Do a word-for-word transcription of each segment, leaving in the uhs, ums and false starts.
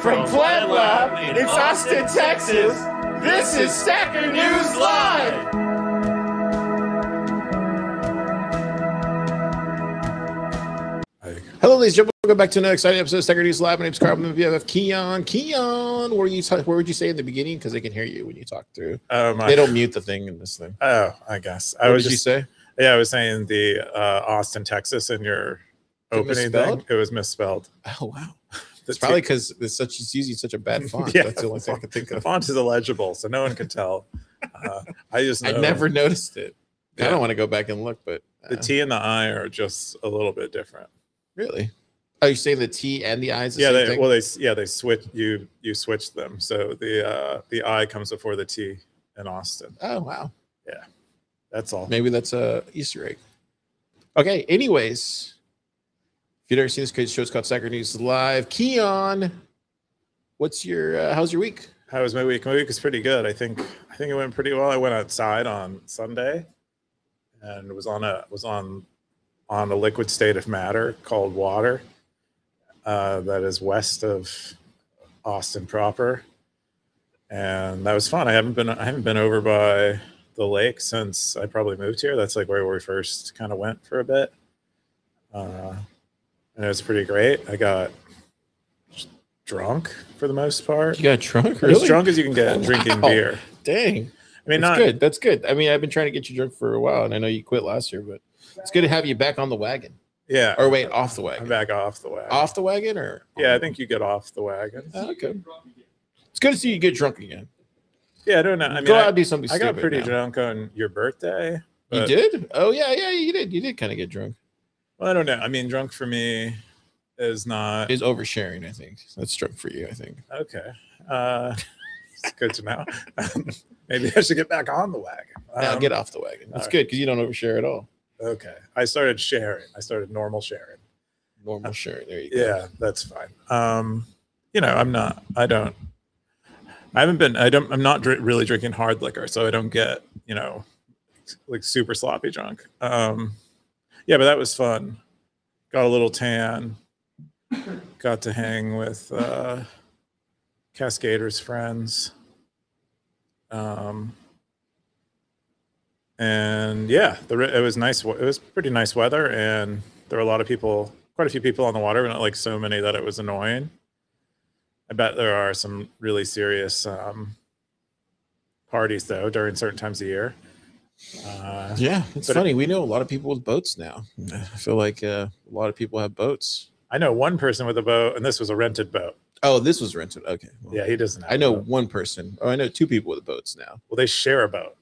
From Puebla, it's Austin, Texas. This is Stacker News Live. Hello, ladies and gentlemen. Welcome back to another exciting episode of Stacker News Live. My name is Carl. I'm V F F Keon. Keon, where you talk, where would you say in the beginning? Because they can hear you when you talk through. Oh, my. They don't mute the thing in this thing. Oh, I guess. What I was did just, you say? Yeah, I was saying the uh, Austin, Texas in your opening thing. It was misspelled. Oh, wow. The It's probably because it's such it's using such a bad font. Yeah, That's the only thing I can think The of. font is illegible, so no one can tell. Uh, I just know I never noticed it. Yeah. I don't want to go back and look, but uh, the T and the I are just a little bit different. really, are you saying the T and the I is the Yeah, same they thing? well they yeah they switch you you switch them. So the uh, the I comes before the T in Austin. Oh, wow. That's all. Maybe that's a Easter egg. Okay. Anyways, if you've never seen this crazy show, it's called Stacker News Live. Keon, what's your uh, how's your week? How was my week? My week was pretty good. I think I think it went pretty well. I went outside on Sunday and was on a was on on a liquid state of matter called water uh, that is west of Austin proper, and that was fun. I haven't been I haven't been over by the lake since I probably moved here. That's like where we first kind of went for a bit, uh, and it was pretty great. I got drunk for the most part. You got drunk? As drunk as you can get Wow. drinking beer. Dang. I mean, That's not good. That's good. I mean, I've been trying to get you drunk for a while, and I know you quit last year, but it's good to have you back on the wagon. yeah. Or wait, off the I'm wagon. back off the wagon. Off the wagon, or Yeah, I think you get off the wagon. Oh, okay. It's good to see you get drunk again. Yeah, I don't know. I mean, Go I, out and do something. I got stupid pretty now. drunk on your birthday. You but- did? Oh yeah, yeah, you did. You did kind of get drunk. Well, I don't know. I mean, drunk for me is not Is oversharing, I think. That's drunk for you, I think. okay. Uh, it's good to know. Maybe I should get back on the wagon. Now Um, get off the wagon. That's all good because you don't overshare at all. Okay. I started sharing. I started normal sharing. Normal sharing. There you go. Yeah, that's fine. Um, you know, I'm not. I don't. I haven't been. I don't. I'm not dr- really drinking hard liquor, so I don't get you know, like super sloppy drunk. Um, yeah, but that was fun. Got a little tan. Got to hang with uh, Cascaders friends. Um, and yeah, the it was nice. It was pretty nice weather, and there were a lot of people. Quite a few people on the water, but not like so many that it was annoying. I bet there are some really serious um, parties though during certain times of year. Uh, Yeah, it's But funny. We know a lot of people with boats now. I feel like uh, a lot of people have boats. I know one person with a boat, and this was a rented boat. Oh, this was rented. Okay. Well, Yeah, he doesn't. Have I know a boat. one person. Oh, I know two people with boats now. Well, they share a boat.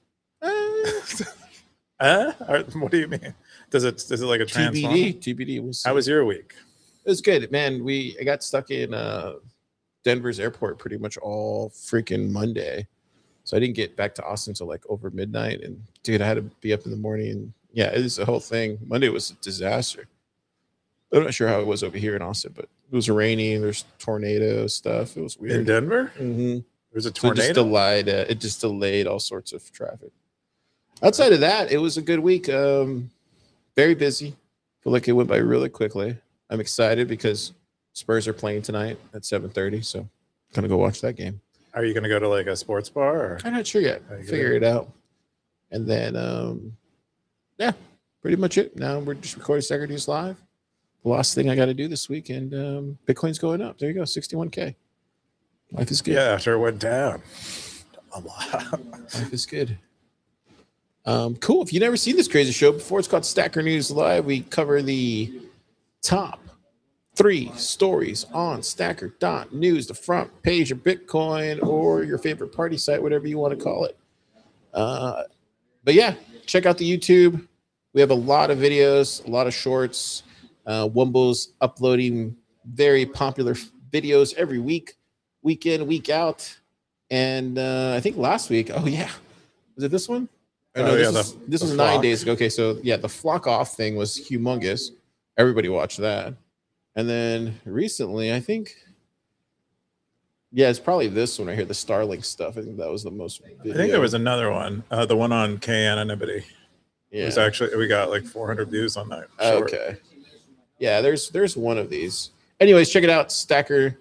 Uh, or, what do you mean? Does it? Is it like a T B transformer? D. T B D. We'll see. How was your week? It was good, man. We I got stuck in uh, Denver's airport pretty much all freaking Monday, so I didn't get back to Austin until like over midnight. And dude, I had to be up in the morning. And yeah, it was the whole thing. Monday was a disaster. I'm not sure how it was over here in Austin, but it was raining. There's tornado stuff. It was In weird. Denver, Mm-hmm. there's a So it just tornado. delayed. Uh, it just delayed all sorts of traffic. Outside of that, it was a good week. Um, very busy. Feel like it went by really quickly. I'm excited because Spurs are playing tonight at seven thirty, so gonna go watch that game. Are you going to go to like a sports bar? Or? I'm not sure yet. Are you Figure it out. And then, um, yeah, pretty much it. Now we're just recording Stacker News Live. The last thing I got to do this week, and um, Bitcoin's going up. There you go, sixty-one K. Life is good. Yeah, after it went down a lot. Life is good. Um, cool. If you've never seen this crazy show before, it's called Stacker News Live. We cover the top three stories on Stacker dot news, the front page of Bitcoin or your favorite party site, whatever you want to call it. Uh, but yeah, check out the YouTube. We have a lot of videos, a lot of shorts. Uh, Wumble's uploading very popular f- videos every week, week in, week out. And uh, I think last week, oh yeah, was it this one? Or no, Oh, this yeah, was, the- this the was nine flock. days ago. Okay, so yeah, the flock off thing was humongous. Everybody watched that. And then recently, I think, yeah, it's probably this one right here, the Starlink stuff. I think that was the most. I think there video. was another one, uh, the one on K anonymity. It Yeah. was actually we got like four hundred views on that. short. Okay. Yeah, there's there's one of these. Anyways, check it out. Stacker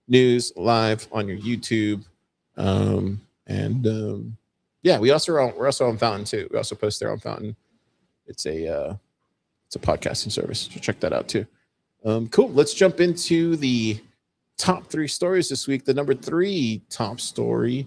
News live on your YouTube. Um, and um, yeah, we also are on, we're also on Fountain too. We also post there on Fountain. It's a uh, it's a podcasting service, so check that out too. Um, cool. Let's jump into the top three stories this week. The number three top story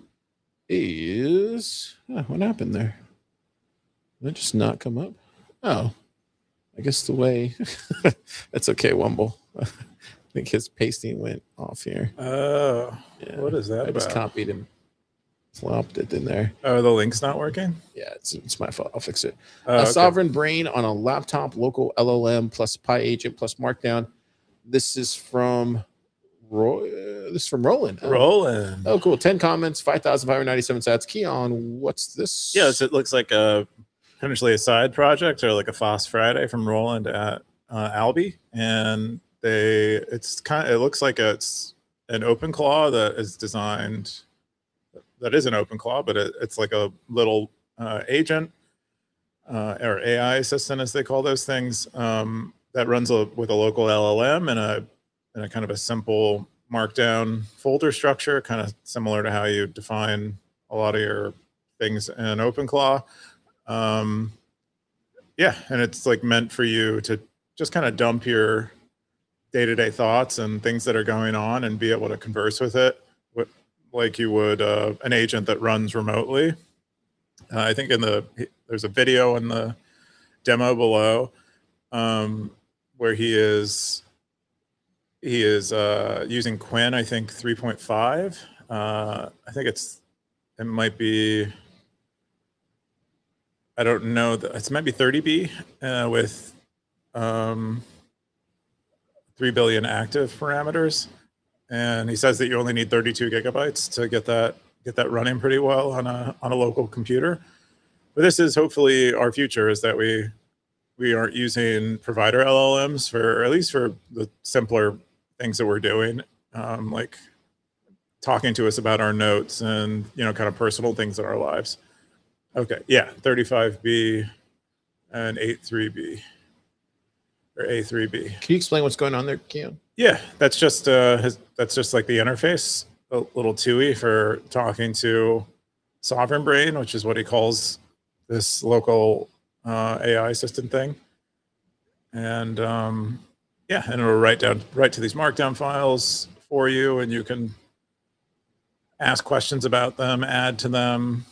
is oh, what happened there? Did it just not come up? Oh, I guess the way that's okay, Wumble. I think his pasting went off here. Oh, Yeah. what is that I just about? copied him, flopped it in there. Oh, the link's not working? Yeah, it's, it's my fault. I'll fix it. Oh, a okay. Sovereign Brain on a laptop, local L L M plus PyAgent plus Markdown. This is from Roy. Uh, this is from Roland. Oh. Roland. Oh, cool. ten comments, five thousand five hundred ninety-seven sats. Keon, what's this? Yes, it looks like a potentially a side project or like a Fast Friday from Roland at uh, Albi, and they it's kind of it looks like it's an OpenClaw that is designed that is an OpenClaw, but it, it's like a little uh, agent uh, or A I assistant, as they call those things, um, that runs a, with a local L L M and a and a kind of a simple Markdown folder structure, kind of similar to how you define a lot of your things in OpenClaw. Um, yeah, and it's like meant for you to just kind of dump your day-to-day thoughts and things that are going on and be able to converse with it with, like you would uh, an agent that runs remotely. Uh, I think in the there's a video in the demo below um, where he is he is uh, using Quinn, I think three point five. Uh, I think it's it might be. I don't know. It might be thirty B uh, with um, three billion active parameters, and he says that you only need thirty-two gigabytes to get that get that running pretty well on a on a local computer. But this is hopefully our future, is that we we aren't using provider L L Ms for, or at least for the simpler things that we're doing, um, like talking to us about our notes and you know kind of personal things in our lives. Okay, yeah, thirty-five B and eighty-three B or A three B. Can you explain what's going on there, Keon? Yeah, that's just uh, his, that's just like the interface, a little T U I for talking to Sovereign Brain, which is what he calls this local uh, A I assistant thing. And um, yeah, and it'll write down write to these Markdown files for you, and you can ask questions about them, add to them.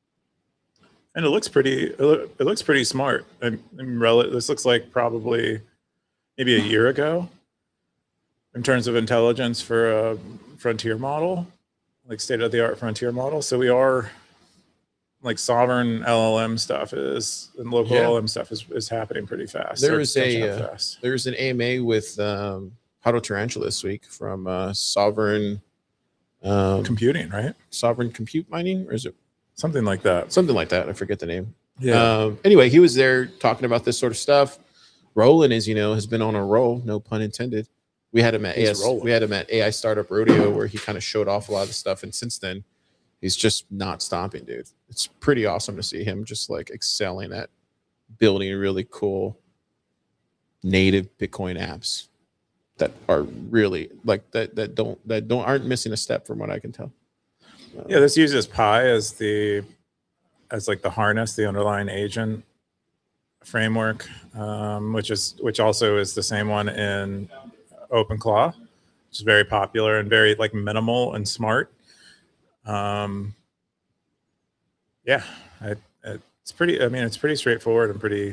And it looks pretty. It, look, it looks pretty smart. And, and rel- this looks like probably maybe a year ago, in terms of intelligence for a frontier model, like state of the art frontier model. So we are like sovereign L L M stuff is and local Yeah. L L M stuff is, is happening pretty fast. There Or is catching a up uh, fast. there's an A M A with um, Huddle Tarantula this week from uh, Sovereign um, computing, right? Sovereign Compute Mining, or is it Something like that. something like that? I forget the name. Yeah. Um, anyway, he was there talking about this sort of stuff. Roland, as you know, has been on a roll, no pun intended. We had him at He's A S, rolling. we had him at A I Startup Rodeo, where he kind of showed off a lot of the stuff, and since then, he's just not stopping, dude. It's pretty awesome to see him just like excelling at building really cool native Bitcoin apps that are really like that that don't that don't aren't missing a step from what I can tell. Uh, Yeah, this uses Pi as the as like the harness, the underlying agent framework, um, which is which also is the same one in OpenClaw, which is very popular and very like minimal and smart. Um, yeah, I, it's pretty. I mean, it's pretty straightforward and pretty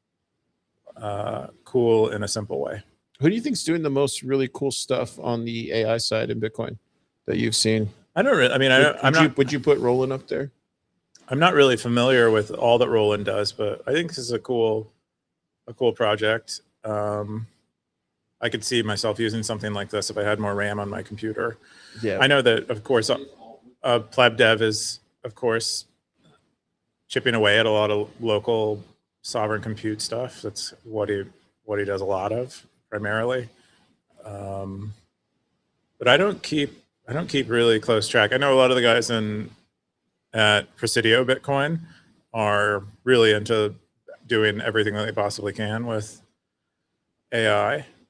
uh, cool in a simple way. Who do you think's doing the most really cool stuff on the A I side in Bitcoin that you've seen? I don't. Really, I mean, I Would, don't, would I'm you not. would you put Roland up there? I'm not really familiar with all that Roland does, but I think this is a cool, a cool project. Um, I could see myself using something like this if I had more RAM on my computer. Yeah, I know that, of course, uh, uh, PlebDev is, of course, chipping away at a lot of local sovereign compute stuff. That's what he what he does a lot of primarily. Um, but I don't keep I don't keep really close track. I know a lot of the guys in at Presidio Bitcoin are really into doing everything that they possibly can with A I.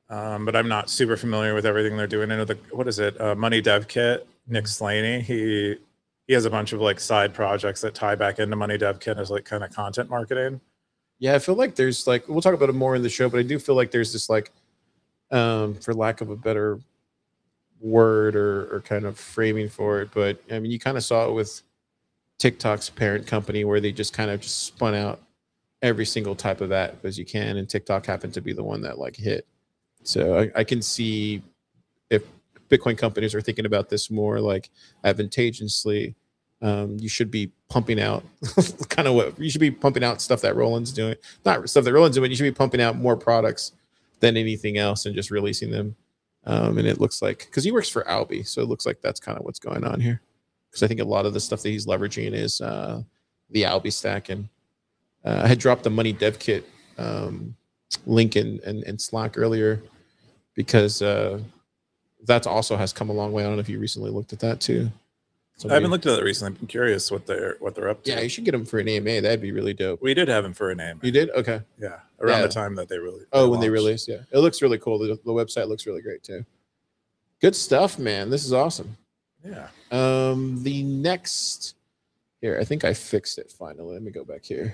um, but I'm not super familiar with everything they're doing. I know the what is it? Uh, Money Dev Kit. Nick Slaney. He he has a bunch of like side projects that tie back into Money Dev Kit as like kind of content marketing. Yeah, I feel like there's like we'll talk about it more in the show, but I do feel like there's this like, um, for lack of a better word or or kind of framing for it, but I mean you kind of saw it with TikTok's parent company where they just kind of just spun out every single type of that as you can, and TikTok happened to be the one that like hit. So I, I can see if Bitcoin companies are thinking about this more like advantageously, um, you should be pumping out kind of what you should be pumping out stuff that Roland's doing, not stuff that Roland's doing. You should be pumping out more products than anything else and just releasing them. Um, and it looks like because he works for Alby, so it looks like that's kind of what's going on here. Because I think a lot of the stuff that he's leveraging is uh, the Alby stack. And uh, I had dropped the Money Dev Kit um, link in, in, in Slack earlier because uh, that also has come a long way. I don't know if you recently looked at that too. So I haven't looked at it recently. I'm curious what they're what they're up to. Yeah, you should get them for an A M A. That'd be really dope. We did have them for an A M A. You did? Okay. Yeah, around yeah. the time that they really. Oh, they when they released, yeah, it looks really cool. The, the website looks really great too. Good stuff, man. This is awesome. Yeah. Um, the next here, I think I fixed it finally. Let me go back here.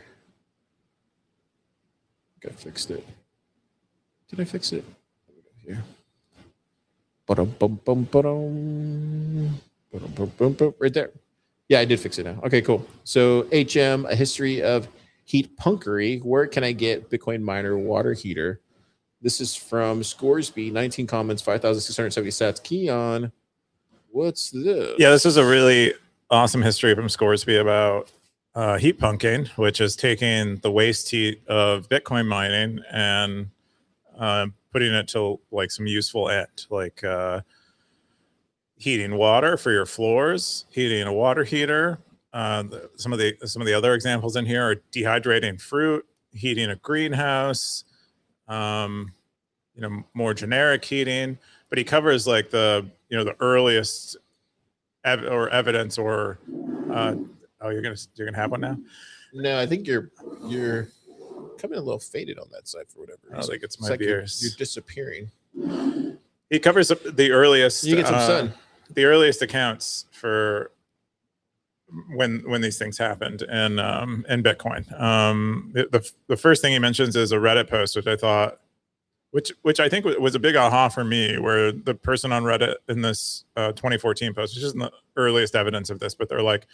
I think I fixed it. Did I fix it? Let me go here. Ba-dum, bum, bum, ba-dum. Ba-dum, bum, bum, bum. Right there. Yeah, I did fix it now. Okay, cool. So H M, a history of heat punkery. Where can I get Bitcoin miner water heater? This is from Scoresby, nineteen comments, five thousand six hundred seventy sats. Keon, what's this? Yeah, this is a really awesome history from Scoresby about uh, heat punking, which is taking the waste heat of Bitcoin mining and uh, putting it to like some useful end, like uh, heating water for your floors, heating a water heater. Uh, the, some of the some of the other examples in here are dehydrating fruit, heating a greenhouse. Um, you know, more generic heating, but he covers like the, you know, the earliest ev- or evidence or, uh, oh, you're going to, you're going to have one now? No, I think you're, you're coming a little faded on that side for whatever reason. I think it's my it's like beers. You're, you're disappearing. He covers the earliest, you get some uh, sun. The earliest accounts for when when these things happened in um in Bitcoin. Um the, the the first thing he mentions is a Reddit post, which I thought which which I think was a big aha for me, where the person on Reddit in this uh twenty fourteen post, which isn't the earliest evidence of this, but they're like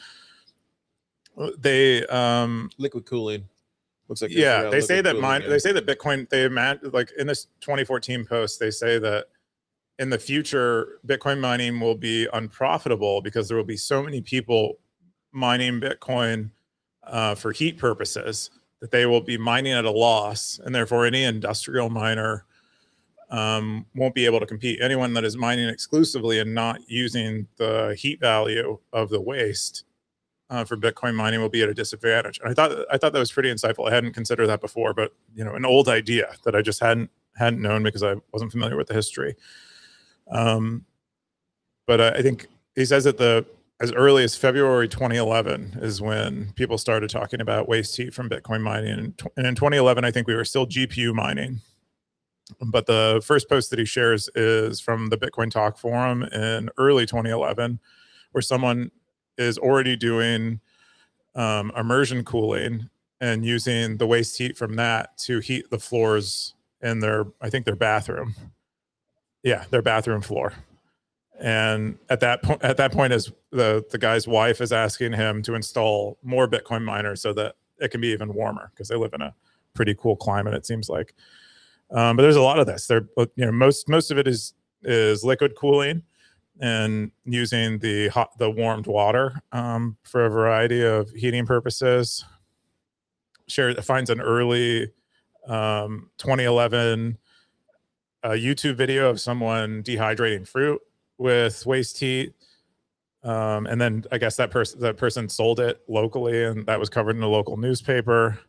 they um liquid cooling looks like yeah they say that mine yeah. they say that Bitcoin they imagine like in this twenty fourteen post they say that in the future Bitcoin mining will be unprofitable because there will be so many people mining Bitcoin uh, for heat purposes that they will be mining at a loss, and therefore any industrial miner um, won't be able to compete. Anyone that is mining exclusively and not using the heat value of the waste uh, for Bitcoin mining will be at a disadvantage. And I thought I thought that was pretty insightful. I hadn't considered that before, but you know, an old idea that I just hadn't hadn't known because I wasn't familiar with the history. Um, but I, I think he says that the as early as February twenty eleven is when people started talking about waste heat from Bitcoin mining. And in twenty eleven, I think we were still G P U mining. But the first post that he shares is from the Bitcoin Talk forum in early twenty eleven, where someone is already doing um, immersion cooling and using the waste heat from that to heat the floors in their, I think their bathroom. Yeah, their bathroom floor. And at that point, at that point, is the the guy's wife is asking him to install more Bitcoin miners so that it can be even warmer because they live in a pretty cool climate, it seems like. Um, but there's a lot of this. There, you know, most most of it is is liquid cooling and using the hot the warmed water um, for a variety of heating purposes. Share finds an early um, twenty eleven uh, YouTube video of someone dehydrating fruit with waste heat, um, and then I guess that person that person sold it locally, and that was covered in a local newspaper.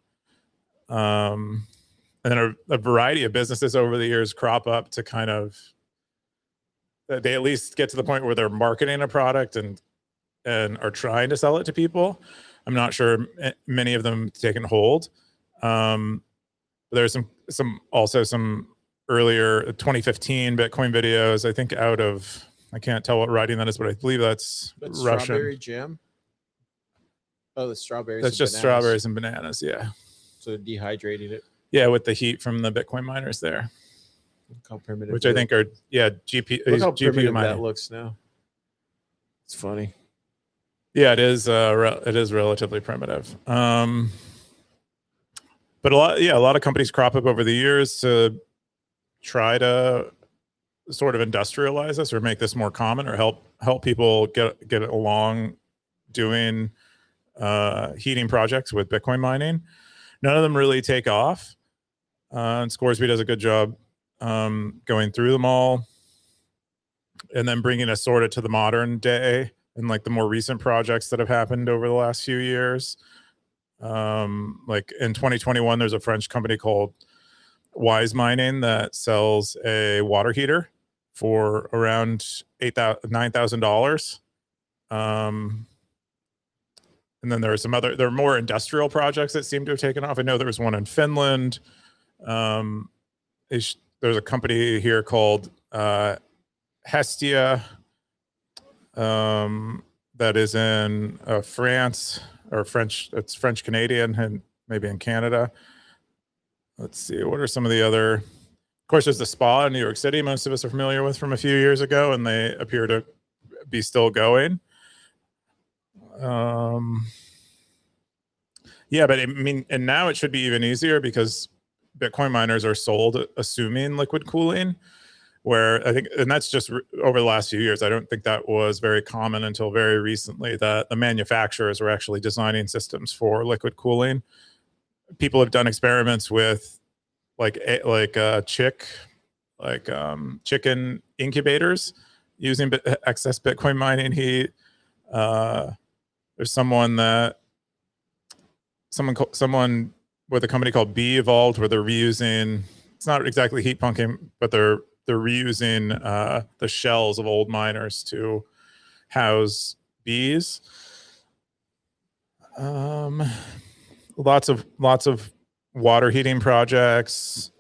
Um, and then a, a variety of businesses over the years crop up to kind of they at least get to the point where they're marketing a product and and are trying to sell it to people. I'm not sure many of them taken hold. Um, but there's some some also some earlier twenty fifteen Bitcoin videos. I think out of I can't tell what writing that is, but I believe that's, That's Russian. Strawberry jam. Oh, the strawberries. That's just bananas. strawberries and bananas. Yeah. So dehydrating it. Yeah, with the heat from the Bitcoin miners there. Look how primitive. Which I think are yeah G P. Look how G P U primitive mining. that looks now. It's funny. Yeah, it is. Uh, re- it is relatively primitive. Um, but a lot, yeah, a lot of companies crop up over the years to try to sort of industrialize this or make this more common or help help people get get along doing uh, heating projects with Bitcoin mining. None of them really take off. Uh, and Scoresby does a good job um, going through them all and then bringing us sort of to the modern day and like the more recent projects that have happened over the last few years. Um, like in twenty twenty-one, there's a French company called Wise Mining that sells a water heater for around eight thousand, nine thousand dollars. Um, and then there are some other, there are more industrial projects that seem to have taken off. I know there was one in Finland. Um, there's a company here called uh, Hestia um, that is in uh, France or French. It's French Canadian and maybe in Canada. Let's see. What are some of the other? Of course, there's the spa in New York City. Most of us are familiar with from a few years ago, and they appear to be still going. Um, yeah, but I mean, and now it should be even easier because Bitcoin miners are sold assuming liquid cooling, where I think, and that's just re- over the last few years. I don't think that was very common until very recently that the manufacturers were actually designing systems for liquid cooling. People have done experiments with like a, like uh, chick, like um, chicken incubators using bit, excess Bitcoin mining heat. Uh, there's someone that someone someone with a company called Bee Evolved where they're reusing. It's not exactly heat punking, but they're they're reusing uh, the shells of old miners to house bees. Um, lots of lots of water heating projects,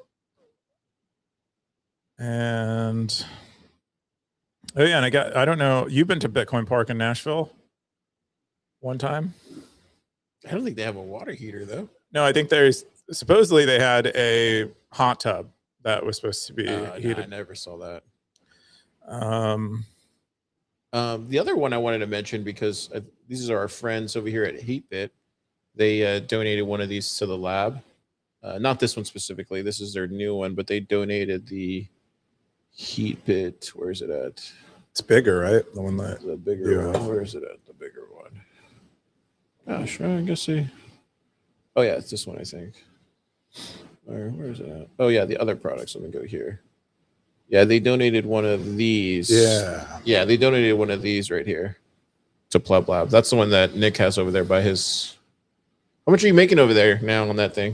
and oh yeah, and I got I don't know. You've been to Bitcoin Park in Nashville one time? I don't think they have a water heater though. No, I think there's supposedly they had a hot tub that was supposed to be Uh, heated. nah, I never saw that. Um, Um, the other one I wanted to mention because uh, these are our friends over here at HeatBit. They uh, donated one of these to the lab. Uh, not this one specifically. This is their new one, but they donated the HeatBit. Where is it at? it's bigger, right? The one that The bigger Yeah. one. Where is it at? The bigger one. Gosh, I guess they. Oh yeah, it's this one, I think. Where, where is it at? Oh yeah, the other products. Let me go here. Yeah, they donated one of these. yeah. Yeah, they donated one of these right here to Pleb Lab. That's the one that Nick has over there by his. How much are you making over there now on that thing?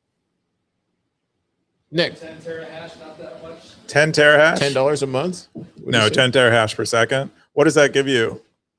Nick, ten terahash, not that much. ten terahash? ten dollars a month? What'd No, you say? ten terahash per second. What does that give you?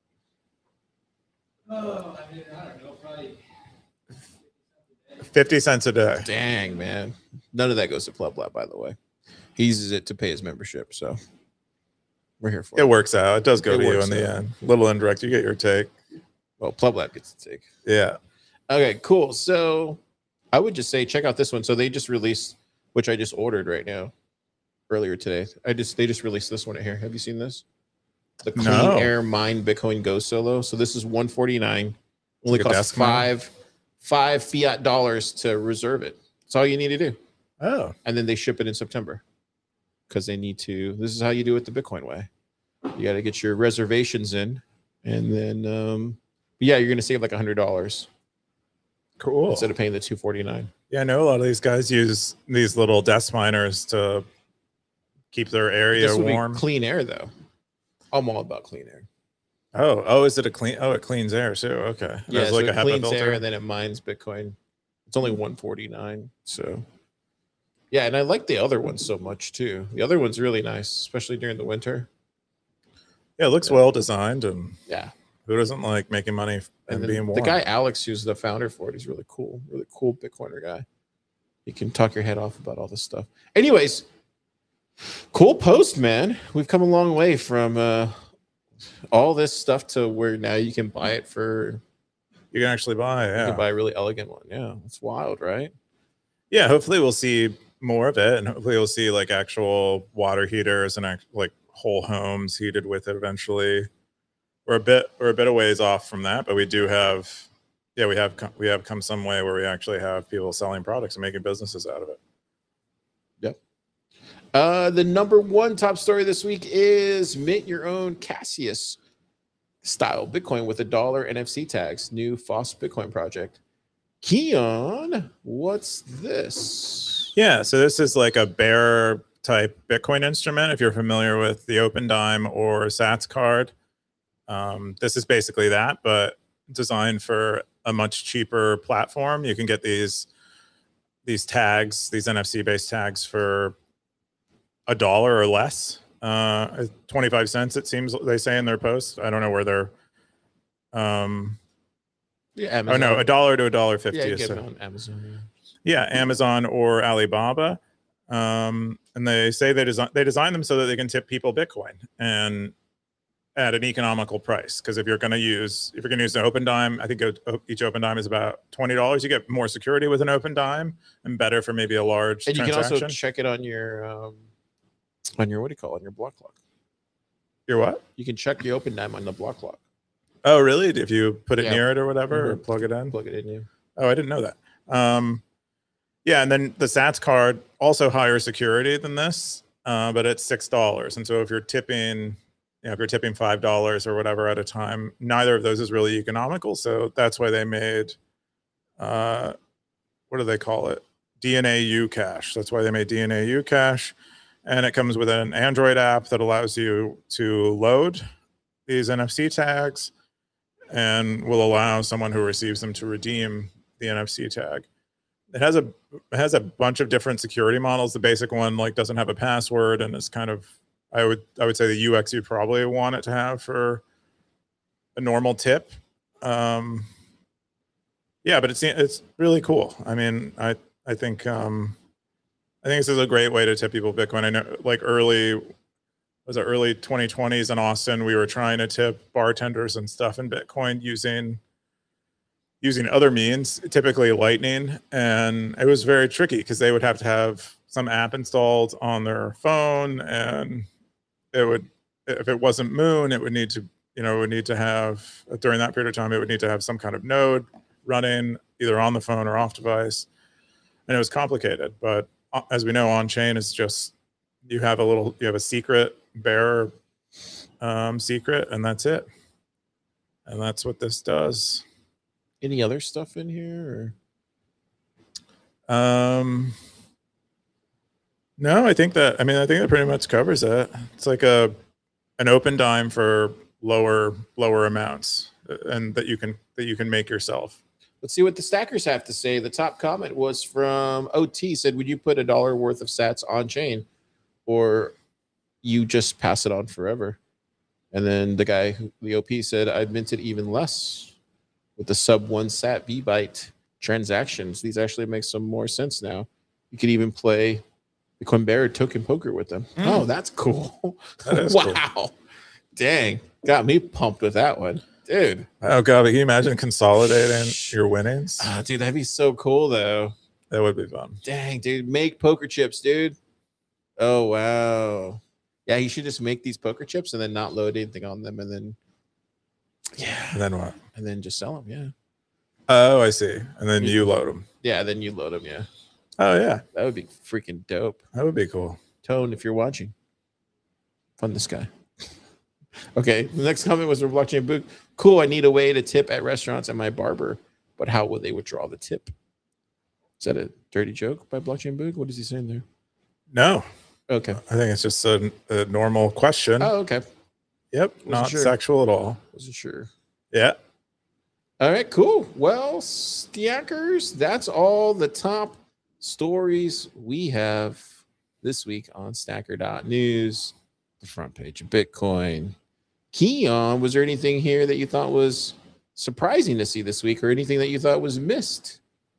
Oh, I mean, I don't know, probably fifty cents a day. Dang, man. None of that goes to Pleb Lab, by the way. He uses it to pay his membership, so we're here for it. It works out. It does go It to you works in the out. end. Little indirect. You get your take. Well, Pleb Lab gets to take. Yeah. Okay, cool. So I would just say check out this one. So they just released, which I just ordered right now, earlier today. I just they just released this one right here. Have you seen this? The Clean No. Air Mine Bitcoin Go Solo. So this is one forty-nine. Only Like a costs desk mount? five five fiat dollars to reserve it. That's all you need to do. Oh. And then they ship it in September. Because they need to. This is how you do it the Bitcoin way. You got to get your reservations in, and then um, yeah, you're gonna save like a hundred dollars Cool. instead of paying the two forty-nine. Yeah, I know a lot of these guys use these little desk miners to keep their area This would warm. be clean air though. I'm all about clean air. Oh, oh, is it a clean? Oh, it cleans air too. Okay. Yeah, There's so like it a HEPA cleans filter. air and then it mines Bitcoin. It's only one forty-nine. So yeah, and I like the other one so much too. The other one's really nice, especially during the winter. Yeah, it looks Yeah. well designed, and Yeah. who doesn't like making money and, And then being warm? the guy Alex, who's the founder for it, he's really cool, really cool Bitcoiner guy. You can talk your head off about all this stuff. Anyways, Cool post, man. We've come a long way from uh, all this stuff to where now you can buy it for. You can actually buy, You yeah. can buy a really elegant one. Yeah, it's wild, right? Yeah, hopefully we'll see more of it, and hopefully we'll see like actual water heaters and act- like whole homes heated with it eventually. We're a bit we're a bit of ways off from that, but we do have, yeah, we have come, we have come some way where we actually have people selling products and making businesses out of it. Yep. Uh, the number one top story this week is mint your own Cassius style Bitcoin with a dollar N F C tags. New F O S Bitcoin project. Keon, what's this? Yeah, so this is like a bearer type Bitcoin instrument. If you're familiar with the Opendime or Sats card, um, this is basically that, but designed for a much cheaper platform. You can get these these tags, these N F C based tags for a dollar or less, uh, twenty-five cents. It seems they say in their post. I don't know where they're. Um, Yeah, oh no, a dollar to a dollar fifty. Yeah, you is get so- it on Amazon. Yeah, Amazon or Alibaba, um, and they say they design they design them so that they can tip people Bitcoin and at an economical price. Because if you're going to use if you're going to use an Opendime, I think o- each Opendime is about twenty dollars. You get more security with an Opendime and better for maybe a large And you can transaction. also check it on your um, on your what do you call it? On your block clock. Your what? You can check your Opendime on the block clock. Oh, really? If you put it Yeah. near it or whatever, or Mhm. plug it in. Plug it in, yeah. Oh, I didn't know that. Um, yeah, and then the Sats card also higher security than this, uh, but it's six dollars. And so if you're tipping, you know, if you're tipping five dollars or whatever at a time, neither of those is really economical. So that's why they made, uh, what do they call it? D N A U Cash. That's why they made D N A U Cash, and it comes with an Android app that allows you to load these N F C tags, and will allow someone who receives them to redeem the N F C tag. It has a it has a bunch of different security models. The basic one like doesn't have a password and is kind of I would I would say the U X you probably want it to have for a normal tip. Um, yeah, but it's it's really cool. I mean, I I think um, I think this is a great way to tip people Bitcoin. I know like early was it early twenty twenties in Austin, we were trying to tip bartenders and stuff in Bitcoin using using other means, typically Lightning, and it was very tricky because they would have to have some app installed on their phone, and it would, if it wasn't Moon, it would need to, you know, it would need to have during that period of time, it would need to have some kind of node running either on the phone or off device, and it was complicated. But as we know, on chain is just you have a little, you have a secret bearer um, secret, and that's it, and that's what this does. Any other stuff in here? Um, no, I think that, I mean, I think that pretty much covers it. It's like a, an Opendime for lower, lower amounts, and that you can, that you can make yourself. Let's see what the stackers have to say. The top comment was from O T, said, would you put a dollar worth of sats on chain, or you just pass it on forever? And then the guy, who, the O P, said, I'd minted even less with the sub one sat V byte transactions. These actually make some more sense now. You could even play the Coinbara token poker with them. Mm. Oh, that's cool. That is wow. cool. Dang. Got me pumped with that one. Dude. Oh god, but can you imagine consolidating your winnings? Oh, dude, that'd be so cool though. That would be fun. Dang, dude. Make poker chips, dude. Oh wow. Yeah, you should just make these poker chips and then not load anything on them, and then yeah. And then what? And then just sell them, yeah. Oh, I see. And then you load them. Yeah, then you load them, yeah. Oh yeah, That would be freaking dope. that would be cool. Tone, if you're watching, fund this guy. Okay, the next comment was from Blockchain Book. Cool, I need a way to tip at restaurants and my barber, but how will they withdraw the tip? Is that a dirty joke by Blockchain Book? What is he saying there? No, Okay. I think it's just a, a normal question. Oh, okay. Yep, wasn't not sure. sexual at all. Wasn't sure. Yeah. All right, cool. Well, stackers, that's all the top stories we have this week on stacker dot news, the front page of Bitcoin. Keon, was there anything here that you thought was surprising to see this week, or anything that you thought was missed?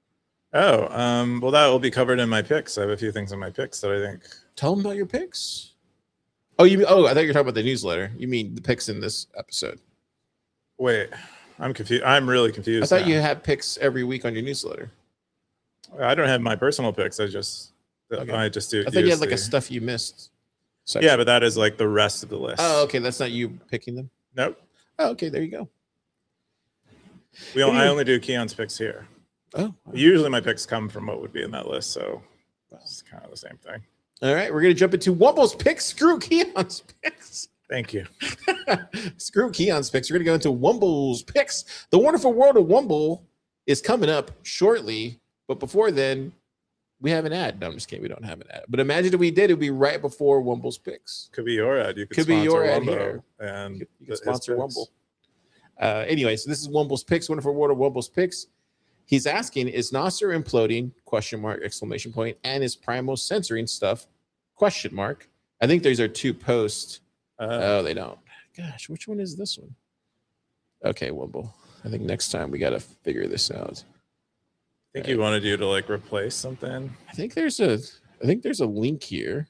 Oh, um, well, that will be covered in my picks. I have a few things in my picks that I think. Tell them about your picks. Oh, you mean, oh, I thought you were talking about the newsletter. You mean the picks in this episode? Wait, I'm confused. I'm really confused. I thought now. you had picks every week on your newsletter. I don't have my personal picks. I just, Okay. I just do. I thought you had like the, a stuff you missed section. Yeah, but that is like the rest of the list. Oh, okay. That's not you picking them. Nope. Oh, okay. There you go. We only, do you- I only do Keon's picks here. Oh, Usually my picks come from what would be in that list, so it's kind of the same thing. all right. We're gonna jump into Wumble's picks. Screw Keon's picks. Thank you. Screw Keon's picks. We're gonna go into Wumble's picks. The Wonderful World of Wumble is coming up shortly, but before then, we have an ad. No, I'm just kidding. We don't have an ad. But imagine if we did, it'd be right before Wumble's picks. Could be your ad. You could, Could be sponsor your ad Wumbo here. and You could, you the- could his sponsor picks. Wumble. Uh, anyway, so this is Wumble's picks. Wonderful World of Wumble's picks. He's asking, is Nostr imploding? Question mark, exclamation point. And is Primal censoring stuff? Question mark. I think these are two posts. Uh, Oh, they don't. Gosh, which one is this one? Okay, Wumble. I think next time we got to figure this out. I think you wanted you to like replace something. I think there's a I think there's a link here.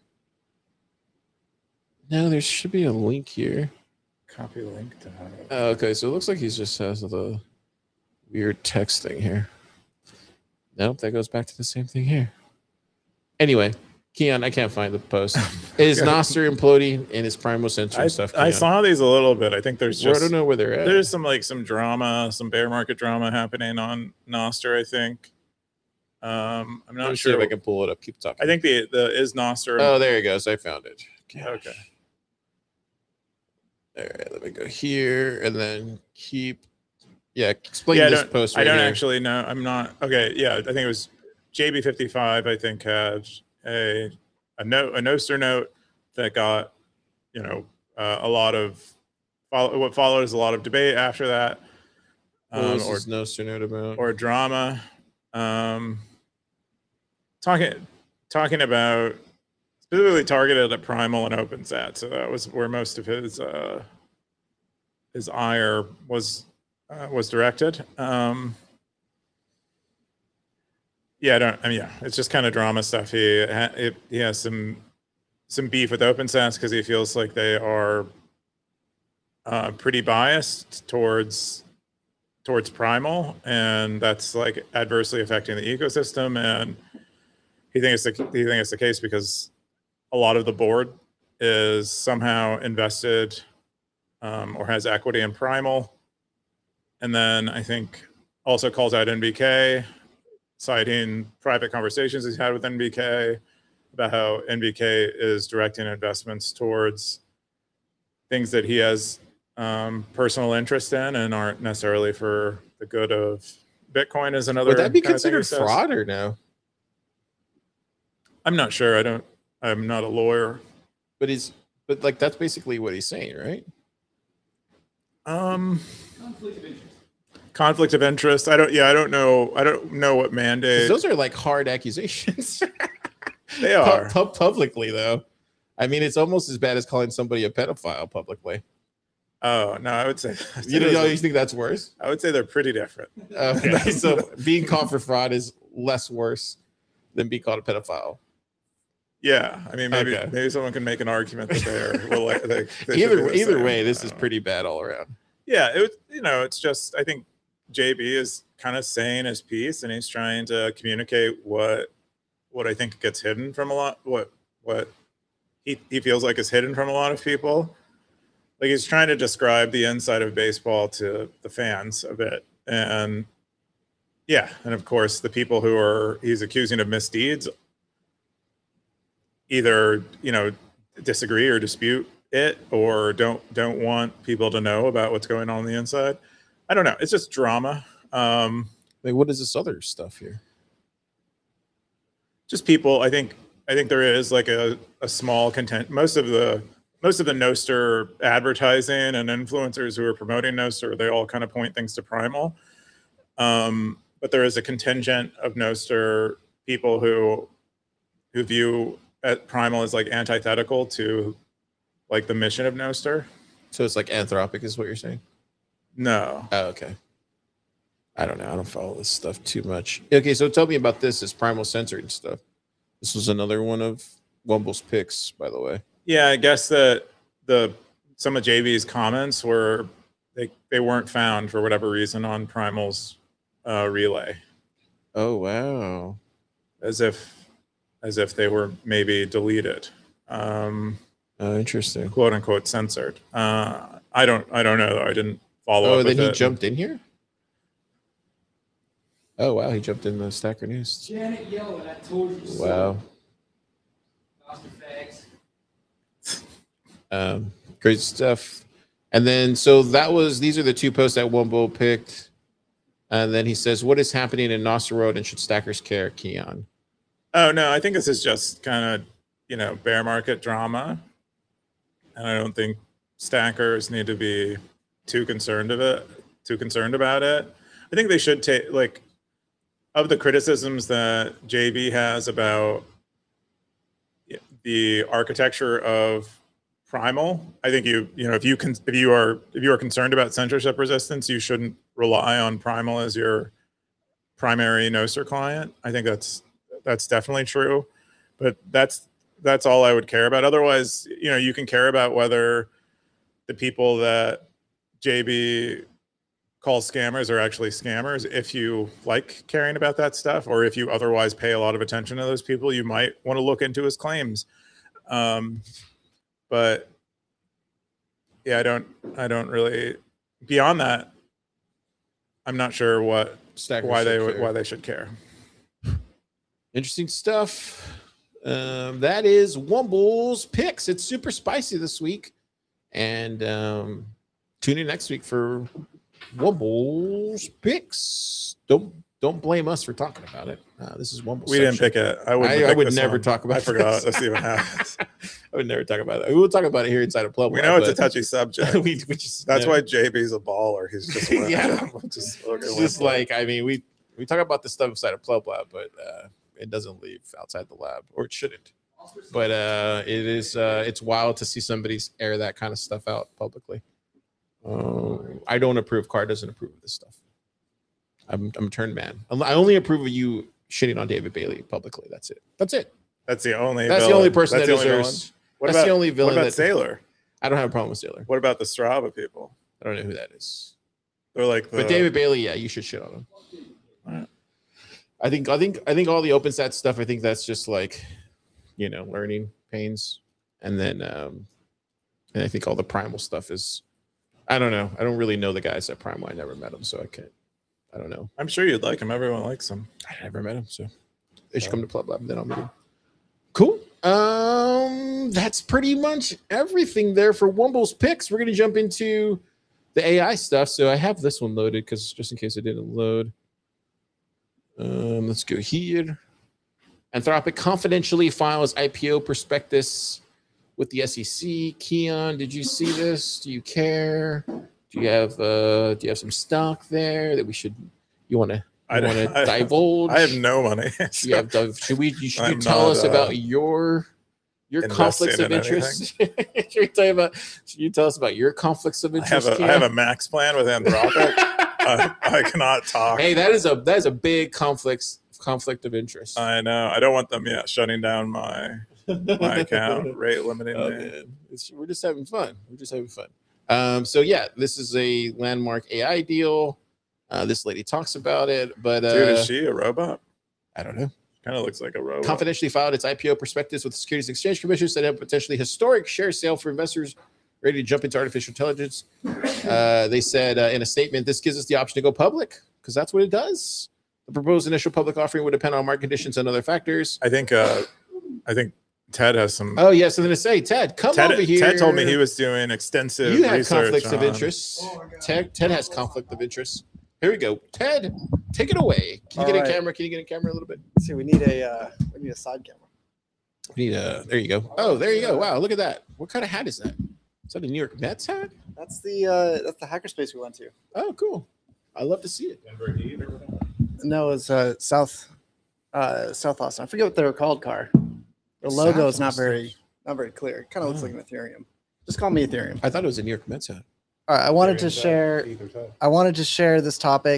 No, there should be a link here. Copy link to have. Oh, okay, so it looks like he just has the weird text thing here. Nope, that goes back to the same thing here. Anyway, Keon, I can't find the post. Is Nostr imploding and is Primal censoring I, stuff? I Keon? saw these a little bit. I think there's Well, I just don't know where they're at. there's some like some drama, some bear market drama happening on Nostr. I think. Um, I'm Let not me see sure. if I can pull it up. Keep talking. I think the the is Nostr. Oh, there it goes. I found it. Gosh. Okay. All right, let me go here and then keep. Yeah, explain Yeah, I this don't, post. I Right don't here. actually know. I'm not okay. Yeah, I think it was J B fifty-five. I think had a a note a Nostr note that got you know uh, a lot of follow, what followed is a lot of debate after that, What um, was or this Nostr note about? or drama. Um, talking talking about specifically targeted at Primal and OpenSat. So that was where most of his uh, his ire was uh, was directed. Um, yeah, I don't. I mean, yeah, it's just kind of drama stuff. He ha- it, he has some some beef with OpenSats because he feels like they are uh, pretty biased towards towards Primal, and that's like adversely affecting the ecosystem. And he thinks the he thinks it's the case because a lot of the board is somehow invested um, or has equity in Primal, and then I think also calls out N B K, citing private conversations he's had with N B K about how N B K is directing investments towards things that he has um, personal interest in and aren't necessarily for the good of Bitcoin. Is another. Would that be kind of thing he considered says. fraud or no? I'm not sure. I don't. I'm not a lawyer. But he's but like that's basically what he's saying, right? Um, Conflict of interest. conflict of interest. I don't. Yeah, I don't know. I don't know what 'Cause mandate those are like hard accusations. they Pu- are. pu- publicly though. I mean, it's almost as bad as calling somebody a pedophile publicly. Oh no, I would say. You know, you think that's worse? I would say they're pretty different. Uh, Yeah. So being caught for fraud is less worse than being called a pedophile. Yeah, I mean, maybe Okay. maybe someone can make an argument that they're well, like, they, they should be Either the either same. way, this I is don't know. pretty bad all around. Yeah, it was. You know, it's just I think J B is kind of saying his piece, and he's trying to communicate what what I think gets hidden from a lot. What what he he feels like is hidden from a lot of people. Like he's trying to describe the inside of baseball to the fans a bit, and yeah, and of course the people who are he's accusing of misdeeds either you know disagree or dispute it or don't don't want people to know about what's going on on the inside. I don't know. It's just drama. Um, Like, what is this other stuff here? just people. I think I think there is like a, a small content. Most of the most of the Nostr advertising and influencers who are promoting Nostr, they all kind of point things to Primal. Um, but there is a contingent of Nostr people who who view at Primal as like antithetical to like the mission of Nostr. So it's like Anthropic is what you're saying? No, Oh, okay. I don't know. I don't follow this stuff too much. Okay, so tell me about this. This Primal Censored and stuff. This was another one of Wumble's picks, by the way. Yeah, I guess that the some of J B's comments were they they weren't found for whatever reason on Primal's uh, relay, Oh wow. as if as if they were maybe deleted, um, Oh, interesting. quote unquote censored. Uh, I don't I don't know though. I didn't follow Oh, up then with he it. jumped in here? Oh wow, he jumped in the Stacker News. Janet yelling, I told you so. Wow. Master fags. Um, great stuff. And then, so that was, these are the two posts that Wumble picked. And then he says, what is happening in Nostra Road and should stackers care, Keon? Oh no, I think this is just kind of, you know, bear market drama, and I don't think stackers need to be too concerned of it, too concerned about it. I think they should take, like, of the criticisms that J B has about the architecture of Primal, I think you you know if you can if you are if you are concerned about censorship resistance, you shouldn't rely on Primal as your primary Nostr client. I think that's that's definitely true, but that's that's all I would care about. Otherwise, you know, you can care about whether the people that J B calls scammers are actually scammers. If you like caring about that stuff, or if you otherwise pay a lot of attention to those people, you might want to look into his claims. Um, but yeah, I don't, I don't really. Beyond that, I'm not sure what Stackers why they should care. why they should care. Interesting stuff. Um, that is Wumble's picks. It's super spicy this week. And um, tune in next week for Wumble's picks. Don't don't blame us for talking about it. Uh, this is Wumble's We didn't section. pick it. I, wouldn't I, I pick would this never one. talk about I forgot. this. Let's see what happens. I would never talk about it. We'll talk about it here inside of Club. We Lab, know it's a but- touchy subject. we, we just, That's yeah. why J B's a baller. He's just Yeah. just, okay, It's went just for it. like, I mean, we we talk about this stuff inside of Club Lab, but uh, it doesn't leave outside the lab, or it shouldn't. But uh, it is uh, it's wild to see somebody air that kind of stuff out publicly. Um, I don't approve. Carr doesn't approve of this stuff. I'm I'm a turned man. I only approve of you shitting on David Bailey publicly. That's it. That's it. That's the only. That's the villain. only person That's that the only deserves. villain? What That's about the only what villain about that Sailor? I don't have a problem with Sailor. What about the Strava people? I don't know who that is. They're like the, But David Bailey, yeah, you should shit on him. Alright. I think I think I think all the OpenStat stuff, I think that's just like, you know, learning pains. And then um and I think all the Primal stuff is, I don't know. I don't really know the guys at Primal. I never met them, so I can't. I don't know. I'm sure you'd like him. Everyone likes him. I never met him, so they should come to Club Lab and then I'll meet him. Cool. Um, that's pretty much everything there for Wumble's picks. We're gonna jump into the A I stuff. So I have this one loaded because just in case it didn't load. Um, let's go here. Anthropic confidentially files I P O prospectus with the S E C. Keon, did you see this? Do you care? Do you have uh do you have some stock there that we should you want to I want don't- to I- divulge? I have no money. Do you have div- should we should you I'm tell not, us uh, about your your invested conflicts of in interest? should we tell you about should you tell us about your conflicts of I interest? have a I have a max plan with Anthropic. uh, I cannot talk. Hey, that is a that is a big conflict conflict of interest. I know. I don't want them yet shutting down my my account, rate limiting Oh, me. man. It's, we're just having fun. We're just having fun. Um, so yeah, this is a landmark A I deal. Uh, this lady talks about it, but uh, Dude, is she a robot? I don't know. Kind of looks like a robot. Confidentially filed its I P O prospectus with the Securities and Exchange Commission, said a potentially historic share sale for investors ready to jump into artificial intelligence. Uh, they said uh, in a statement, this gives us the option to go public because that's what it does. The proposed initial public offering would depend on market conditions and other factors. I think. Uh, I think Ted has some. Oh yes, I'm going to say, Ted, come Ted, over here. Ted told me he was doing extensive You have research conflicts of on- interest. Oh my God. Ted, Ted has conflict of interest. Here we go. Ted, take it away. Can you All get right. a camera? Can you get a camera a little bit? See, we need a uh, we need a side camera. We need a. There you go. Oh, there you go. Wow, look at that. What kind of hat is that? Is that a New York Mets hat? That's the uh, that's the hackerspace we went to. Oh, cool. I love to see it. Denver Heat or whatever. No, it's uh, South uh, South Austin. I forget what they were called. Car. The South logo is not Austin. very not very clear. It kind of looks Oh. like an Ethereum. Just call me Ethereum. I thought it was a New York Mets hat. All right, I wanted to Ethereum's share. Heat or Ted. I wanted to share this topic.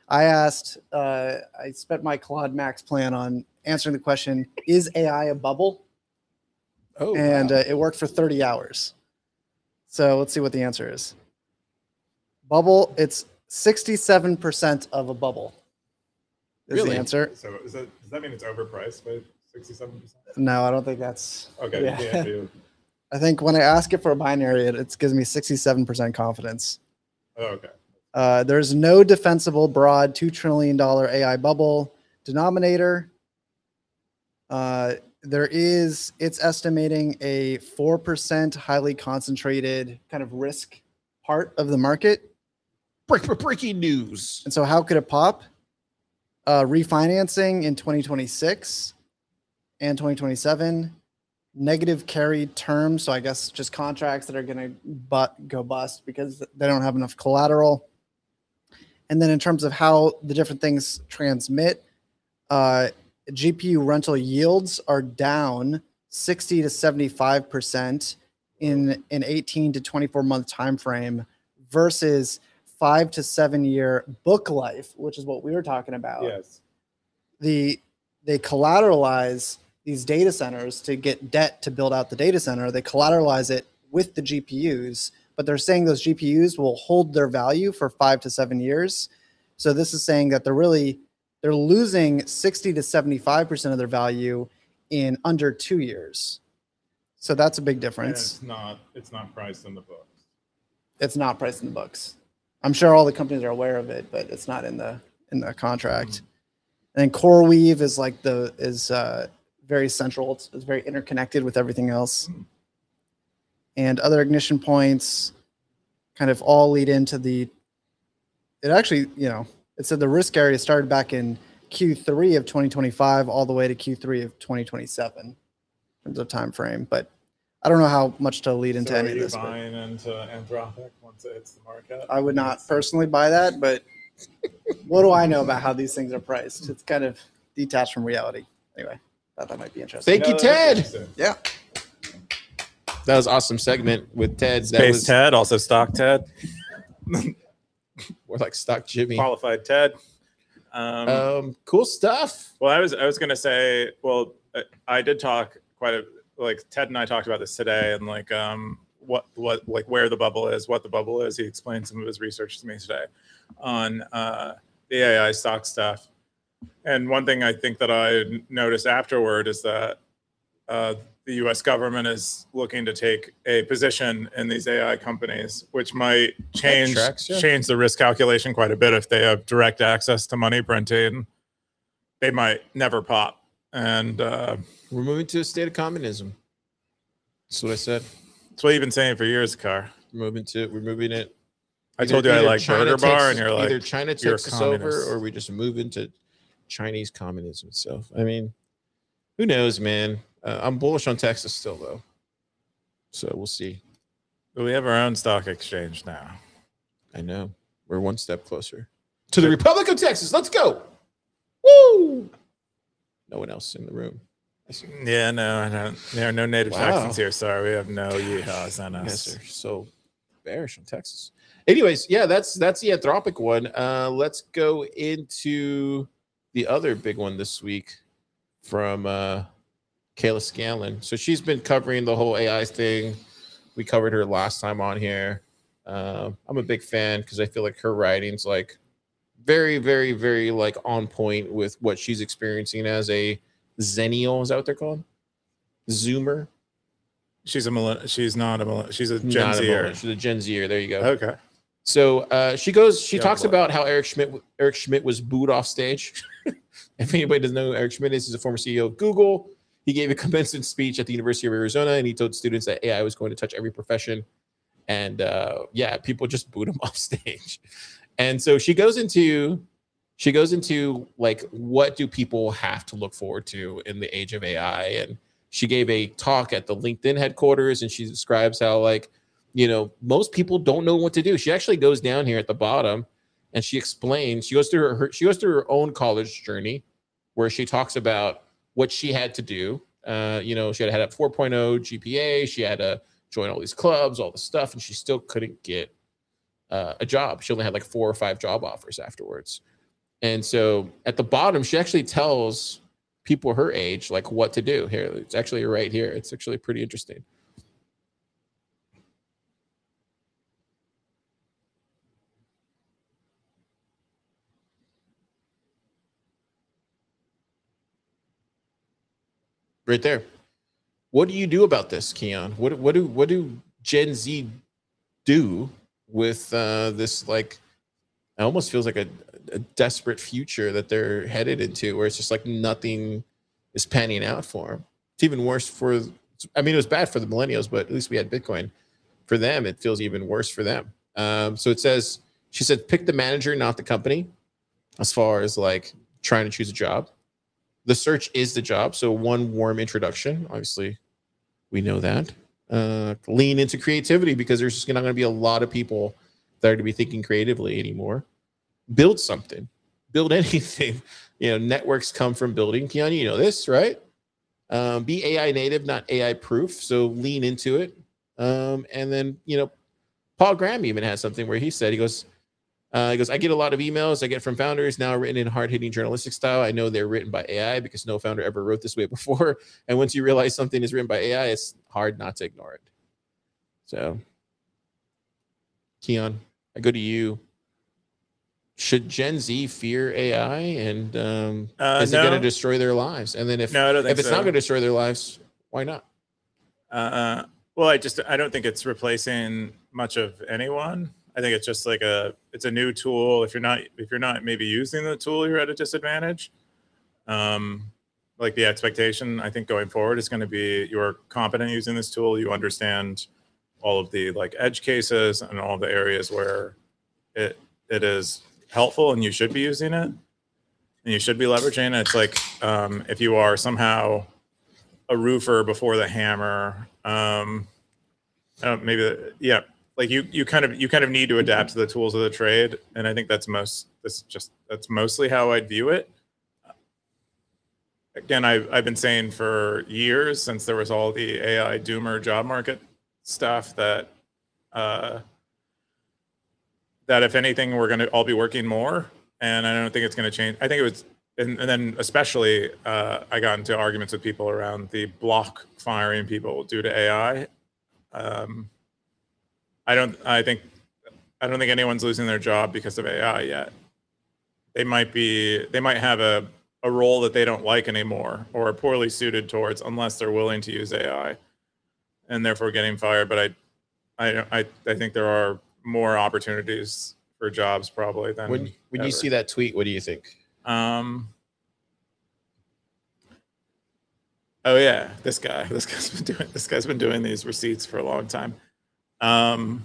I asked, uh, I spent my Claude Max plan on answering the question, is A I a bubble? Oh, and wow. uh, it worked for thirty hours. So let's see what the answer is. Bubble, it's sixty-seven percent of a bubble is Really? the answer. So is that, does that mean it's overpriced by sixty-seven percent? No, I don't think that's Okay. Yeah. Yeah. you- I think when I ask it for a binary, it, it gives me sixty-seven percent confidence. oh, okay. Uh, there's no defensible broad two trillion dollars A I bubble denominator. Uh, there is, it's estimating a four percent highly concentrated kind of risk part of the market. Break, breaking news. And so how could it pop? Uh, refinancing in twenty twenty-six and twenty twenty-seven, negative carry terms. So I guess just contracts that are going to but go bust because they don't have enough collateral. And then in terms of how the different things transmit, uh, G P U rental yields are down sixty to seventy-five percent in an eighteen to twenty-four month time frame versus five to seven year book life, which is what we were talking about. Yes. The they collateralize these data centers to get debt to build out the data center. They collateralize it with the G P Us, but they're saying those G P Us will hold their value for five to seven years. So this is saying that they're really they're losing sixty to seventy-five percent of their value in under two years. So that's a big And difference. it's not. It's not priced in the books. It's not priced in the books. I'm sure all the companies are aware of it, but it's not in the in the contract. Mm-hmm. And then CoreWeave is like the is uh, very central. It's, it's very interconnected with everything else. Mm-hmm. And other ignition points kind of all lead into the. It actually, you know, it said the risk area started back in Q three of twenty twenty-five all the way to Q three of twenty twenty-seven in terms of time frame. But I don't know how much to lead into so any are of you this. but- buying into Anthropic once it hits the market? I would not personally buy that, but what do I know about how these things are priced? It's kind of detached from reality. Anyway, thought that might be interesting. Thank you, that's Ted. interesting. Yeah. That was an awesome segment with Ted. That Space was Ted, also stock Ted, more like Stock Jimmy. qualified Ted. Um, Um, cool stuff. well, I was I was gonna say, well, I, I did talk quite a like Ted and I talked about this today, and like um what what like where the bubble is, what the bubble is. He explained some of his research to me today on uh, the A I stock stuff. And one thing I think that I noticed afterward is that uh, the U S government is looking to take a position in these A I companies, which might change tracks, yeah. change the risk calculation quite a bit. If they have direct access to money printing, they might never pop. And uh, We're moving to a state of communism. That's what I said. that's what you've been saying for years, Carr. We're moving to. We're moving it. I Either- told you I either like China Burger Bar, takes- and you're like, either China you're a takes us over, communist. or we just move into Chinese communism itself. I mean, who knows, man? Uh, I'm bullish on Texas still, though. So we'll see. we have our own stock exchange now. I know we're one step closer to the Republic of Texas. Let's go! Woo! No one else in the room. I see. Yeah, no, I don't. There are no native Wow. Texans here. Sorry, we have no yeehaws on You us. guys are so bearish on Texas. Anyways, yeah, that's that's the Anthropic one. Uh, let's go into the other big one this week from uh, Kayla Scanlon. So she's been covering the whole A I thing. We covered her last time on here. Uh, I'm a big fan because I feel like her writing's like very, very, very like on point with what she's experiencing as a Zennial. Is that what they're called? Zoomer. She's a millenn- She's not a millenn- She's a Gen Not a Zer. millennial. She's a Gen Zer. There you go. Okay. So uh, she goes. She Yeah, talks boy. about how Eric Schmidt. Eric Schmidt was booed off stage. If anybody doesn't know who Eric Schmidt is, he's a former C E O of Google. He gave a commencement speech at the University of Arizona, and he told students that A I was going to touch every profession. And uh, yeah, people just booed him off stage. And so she goes into, she goes into like, what do people have to look forward to in the age of A I? And she gave a talk at the LinkedIn headquarters, and she describes how like, you know, most people don't know what to do. She actually goes down here at the bottom, and she explains. She goes through her, her she goes through her own college journey, where she talks about what she had to do. Uh, you know, she had had a four point oh G P A. She had to join all these clubs, all the stuff, and she still couldn't get uh, a job. She only had like four or five job offers afterwards. And so at the bottom, she actually tells people her age like what to do. Here, it's actually right here. It's actually pretty interesting. Right there. What do you do about this, Keon? What what do what do Gen Z do with uh, this? Like, it almost feels like a, a desperate future that they're headed into, where it's just like nothing is panning out for them. It's even worse for. I mean, it was bad for the millennials, but at least we had Bitcoin. For them, it feels even worse for them. Um, so it says, she said, pick the manager, not the company, as far as like trying to choose a job. The search is the job. So one warm introduction, obviously, we know that. Uh, lean into creativity, because there's just not going to be a lot of people that are going to be thinking creatively anymore. Build something, build anything. You know, networks come from building. Keanu, you know this, right? Um, be A I native, not A I proof. So lean into it. Um, and then, you know, Paul Graham even has something where he said, he goes, Uh, he goes, I get a lot of emails I get from founders now written in hard-hitting journalistic style. I know they're written by A I because no founder ever wrote this way before. And once you realize something is written by A I, it's hard not to ignore it. So, Keon, I go to you. Should Gen Z fear A I? And um, Uh, is it no. going to destroy their lives? And then if, No, I don't think if it's so. not going to destroy their lives, why not? Uh, well, I just I don't think it's replacing much of anyone. I think it's just like a it's a new tool. If you're not if you're not maybe using the tool, you're at a disadvantage. Um, like the expectation, I think going forward is going to be you're competent using this tool. You understand all of the like edge cases and all the areas where it it is helpful, and you should be using it, and you should be leveraging it. It's like um, if you are somehow a roofer before the hammer, um, uh, maybe the, yeah. Like you, you kind of, you kind of need to adapt to the tools of the trade, and I think that's most. That's just that's mostly how I'd view it. Again, I've I've been saying for years, since there was all the A I doomer job market stuff, that uh, that if anything, we're going to all be working more, and I don't think it's going to change. I think it was, and, and then especially, uh, I got into arguments with people around the block firing people due to A I. Um, I don't. I think. I don't think anyone's losing their job because of A I yet. They might be. They might have a, a role that they don't like anymore, or are poorly suited towards, unless they're willing to use A I, and therefore getting fired. But I, I, I, I think there are more opportunities for jobs probably than When when ever. you see that tweet, what do you think? Um. Oh yeah, this guy. This guy's been doing. This guy's been doing these receipts for a long time. Um,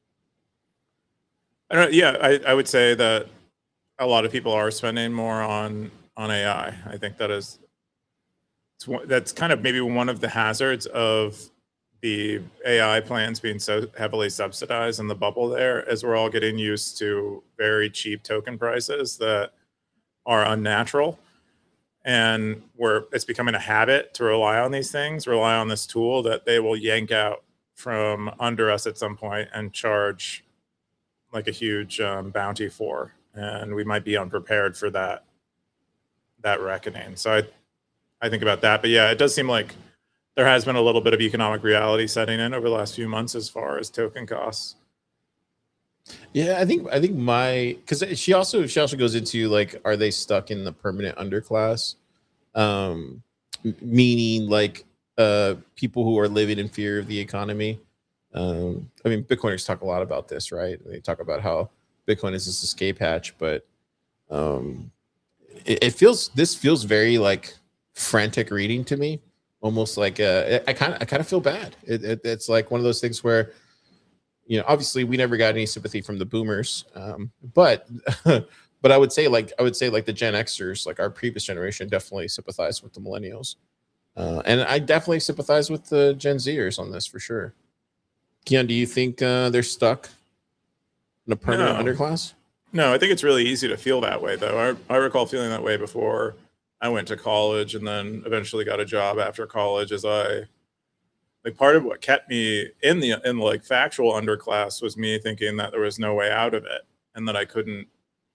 I don't. Yeah, I, I would say that a lot of people are spending more on on A I. I think that is. It's one, that's kind of maybe one of the hazards of the A I plans being so heavily subsidized in the bubble there, as we're all getting used to very cheap token prices that are unnatural. And where it's becoming a habit to rely on these things, rely on this tool that they will yank out from under us at some point and charge like a huge um, bounty for, and we might be unprepared for that that reckoning. So I, I think about that. But yeah, it does seem like there has been a little bit of economic reality setting in over the last few months as far as token costs. Yeah, I think I think my because she also she also goes into like, are they stuck in the permanent underclass, um, meaning like uh, people who are living in fear of the economy. Um, I mean, Bitcoiners talk a lot about this, right? They talk about how Bitcoin is this escape hatch, but um, it, it feels this feels very like frantic reading to me, almost like uh, I kind of I kind of feel bad. It, it, it's like one of those things where, you know, obviously we never got any sympathy from the boomers, um, but but I would say like I would say like the Gen Xers, like our previous generation, definitely sympathize with the millennials, uh, and I definitely sympathize with the Gen Zers on this for sure. Keon, do you think uh, they're stuck in a permanent No. underclass? No, I think it's really easy to feel that way, though. I, I recall feeling that way before I went to college, and then eventually got a job after college. As I like, part of what kept me in the in the, like factual underclass was me thinking that there was no way out of it, and that I couldn't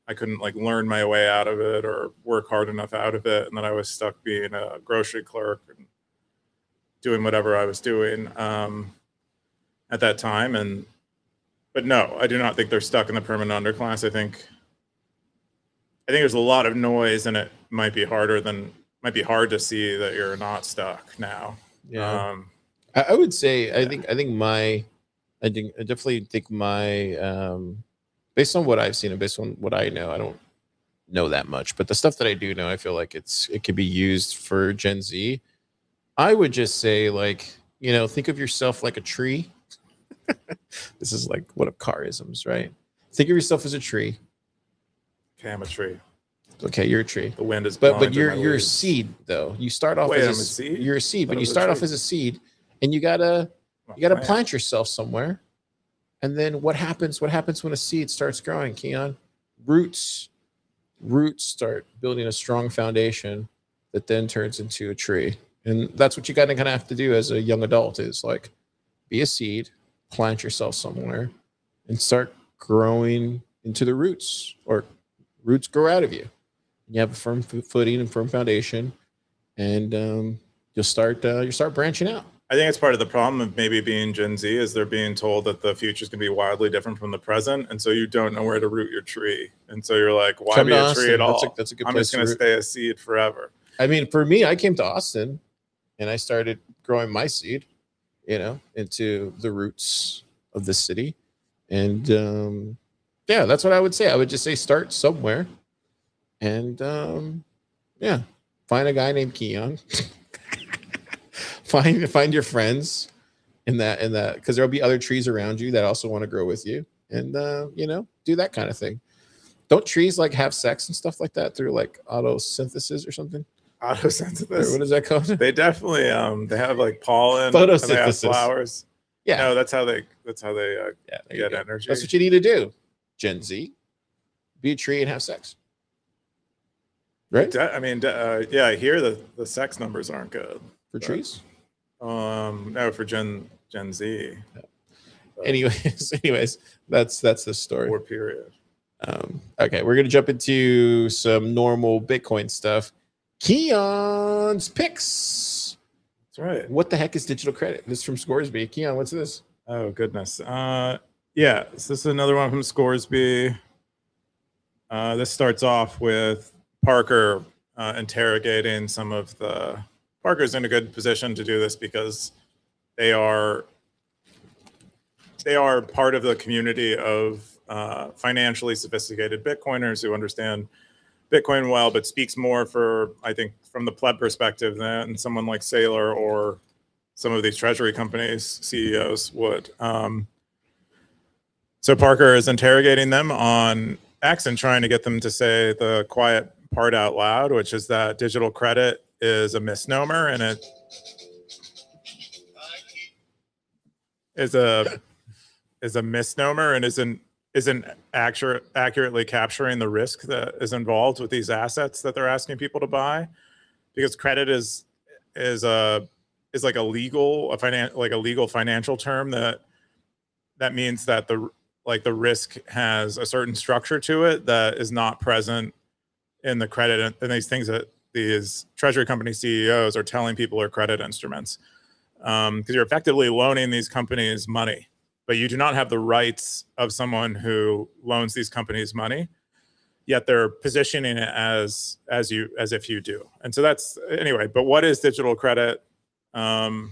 I couldn't like learn my way out of it or work hard enough out of it, and then I was stuck being a grocery clerk and doing whatever I was doing um, at that time. And but no, I do not think they're stuck in the permanent underclass. I think I think there's a lot of noise, and it might be harder than might be hard to see that you're not stuck now. Yeah. Um, I, I would say I think I think my I think I definitely think my um based on what I've seen and based on what I know, I don't know that much, but the stuff that I do know, I feel like it's it could be used for Gen Z. I would just say, like, you know, think of yourself like a tree. This is like one of carisms, right? Think of yourself as a tree. okay, I'm a tree. Okay, you're a tree. The wind is But blowing but through you're my you're a leaves. seed though. You start off Wait, as I'm a, a s- seed? You're a seed, Thought but I you was a start off tree. as a seed, and you gotta I'm a you gotta plant. plant yourself somewhere. And then what happens? What happens when a seed starts growing, Keon? Roots. Roots start building a strong foundation that then turns into a tree. And that's what you gotta kind of have to do as a young adult is like be a seed, plant yourself somewhere, and start growing into the roots, or roots grow out of you. You have a firm f- footing and firm foundation, and um, you'll start uh, you start branching out. I think it's part of the problem of maybe being Gen Z is they're being told that the future is going to be wildly different from the present, and so you don't know where to root your tree, and so you're like, why Come be to a Austin. tree at all? That's a, that's a good I'm place just going to to root. stay a seed forever. I mean, for me, I came to Austin, and I started growing my seed, you know, into the roots of the city, and um, yeah, that's what I would say. I would just say start somewhere, and um, yeah, find a guy named Keon. find find your friends in that in that because there'll be other trees around you that also want to grow with you, and uh, you know, do that kind of thing. Don't trees like have sex and stuff like that through like autosynthesis or something? Or Photosynthesis. what is that called? They definitely um they have like pollen and they have Photosynthesis. flowers. Yeah, No, that's how they that's how they uh, yeah. There you get go. energy. That's what you need to do, Gen Z. Be a tree and have sex. Right? De- I mean, de- uh, yeah, I hear that the sex numbers aren't good. For trees. Um, no, for Gen Gen Z. But- Anyways, anyways, that's that's the story. Or period. Um, okay, we're gonna jump into some normal Bitcoin stuff. Keon's picks. That's right. What the heck is digital credit? This is from Scoresby. Keon, what's this? Oh goodness. Uh, yeah, so this is another one from Scoresby. Uh, this starts off with Parker uh, interrogating some of the. Parker's in a good position to do this because they are they are part of the community of uh, financially sophisticated Bitcoiners who understand Bitcoin well, but speaks more for, I think, from the pleb perspective than someone like Saylor or some of these treasury companies C E Os would. Um, so Parker is interrogating them on X and trying to get them to say the quiet part out loud, which is that digital credit is a misnomer and it is a is a misnomer and isn't isn't accurate accurately capturing the risk that is involved with these assets that they're asking people to buy, because credit is is a is like a legal a finan- like a legal financial term that that means that the like the risk has a certain structure to it that is not present in the credit and, and these things that these treasury company C E Os are telling people are credit instruments, because um, you're effectively loaning these companies money, but you do not have the rights of someone who loans these companies money, yet they're positioning it as as you as if you do. And so that's anyway. But what is digital credit? Um,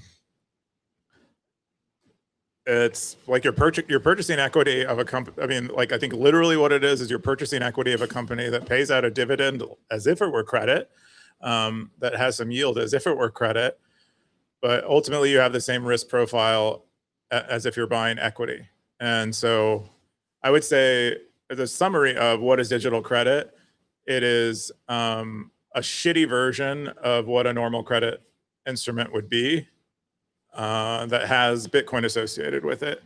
it's like you're purchasing you're purchasing equity of a company. I mean, like I think literally what it is is you're purchasing equity of a company that pays out a dividend as if it were credit, um, that has some yield as if it were credit, but ultimately you have the same risk profile as if you're buying equity. And so I would say as a summary of what is digital credit, it is um, a shitty version of what a normal credit instrument would be, uh, that has Bitcoin associated with it.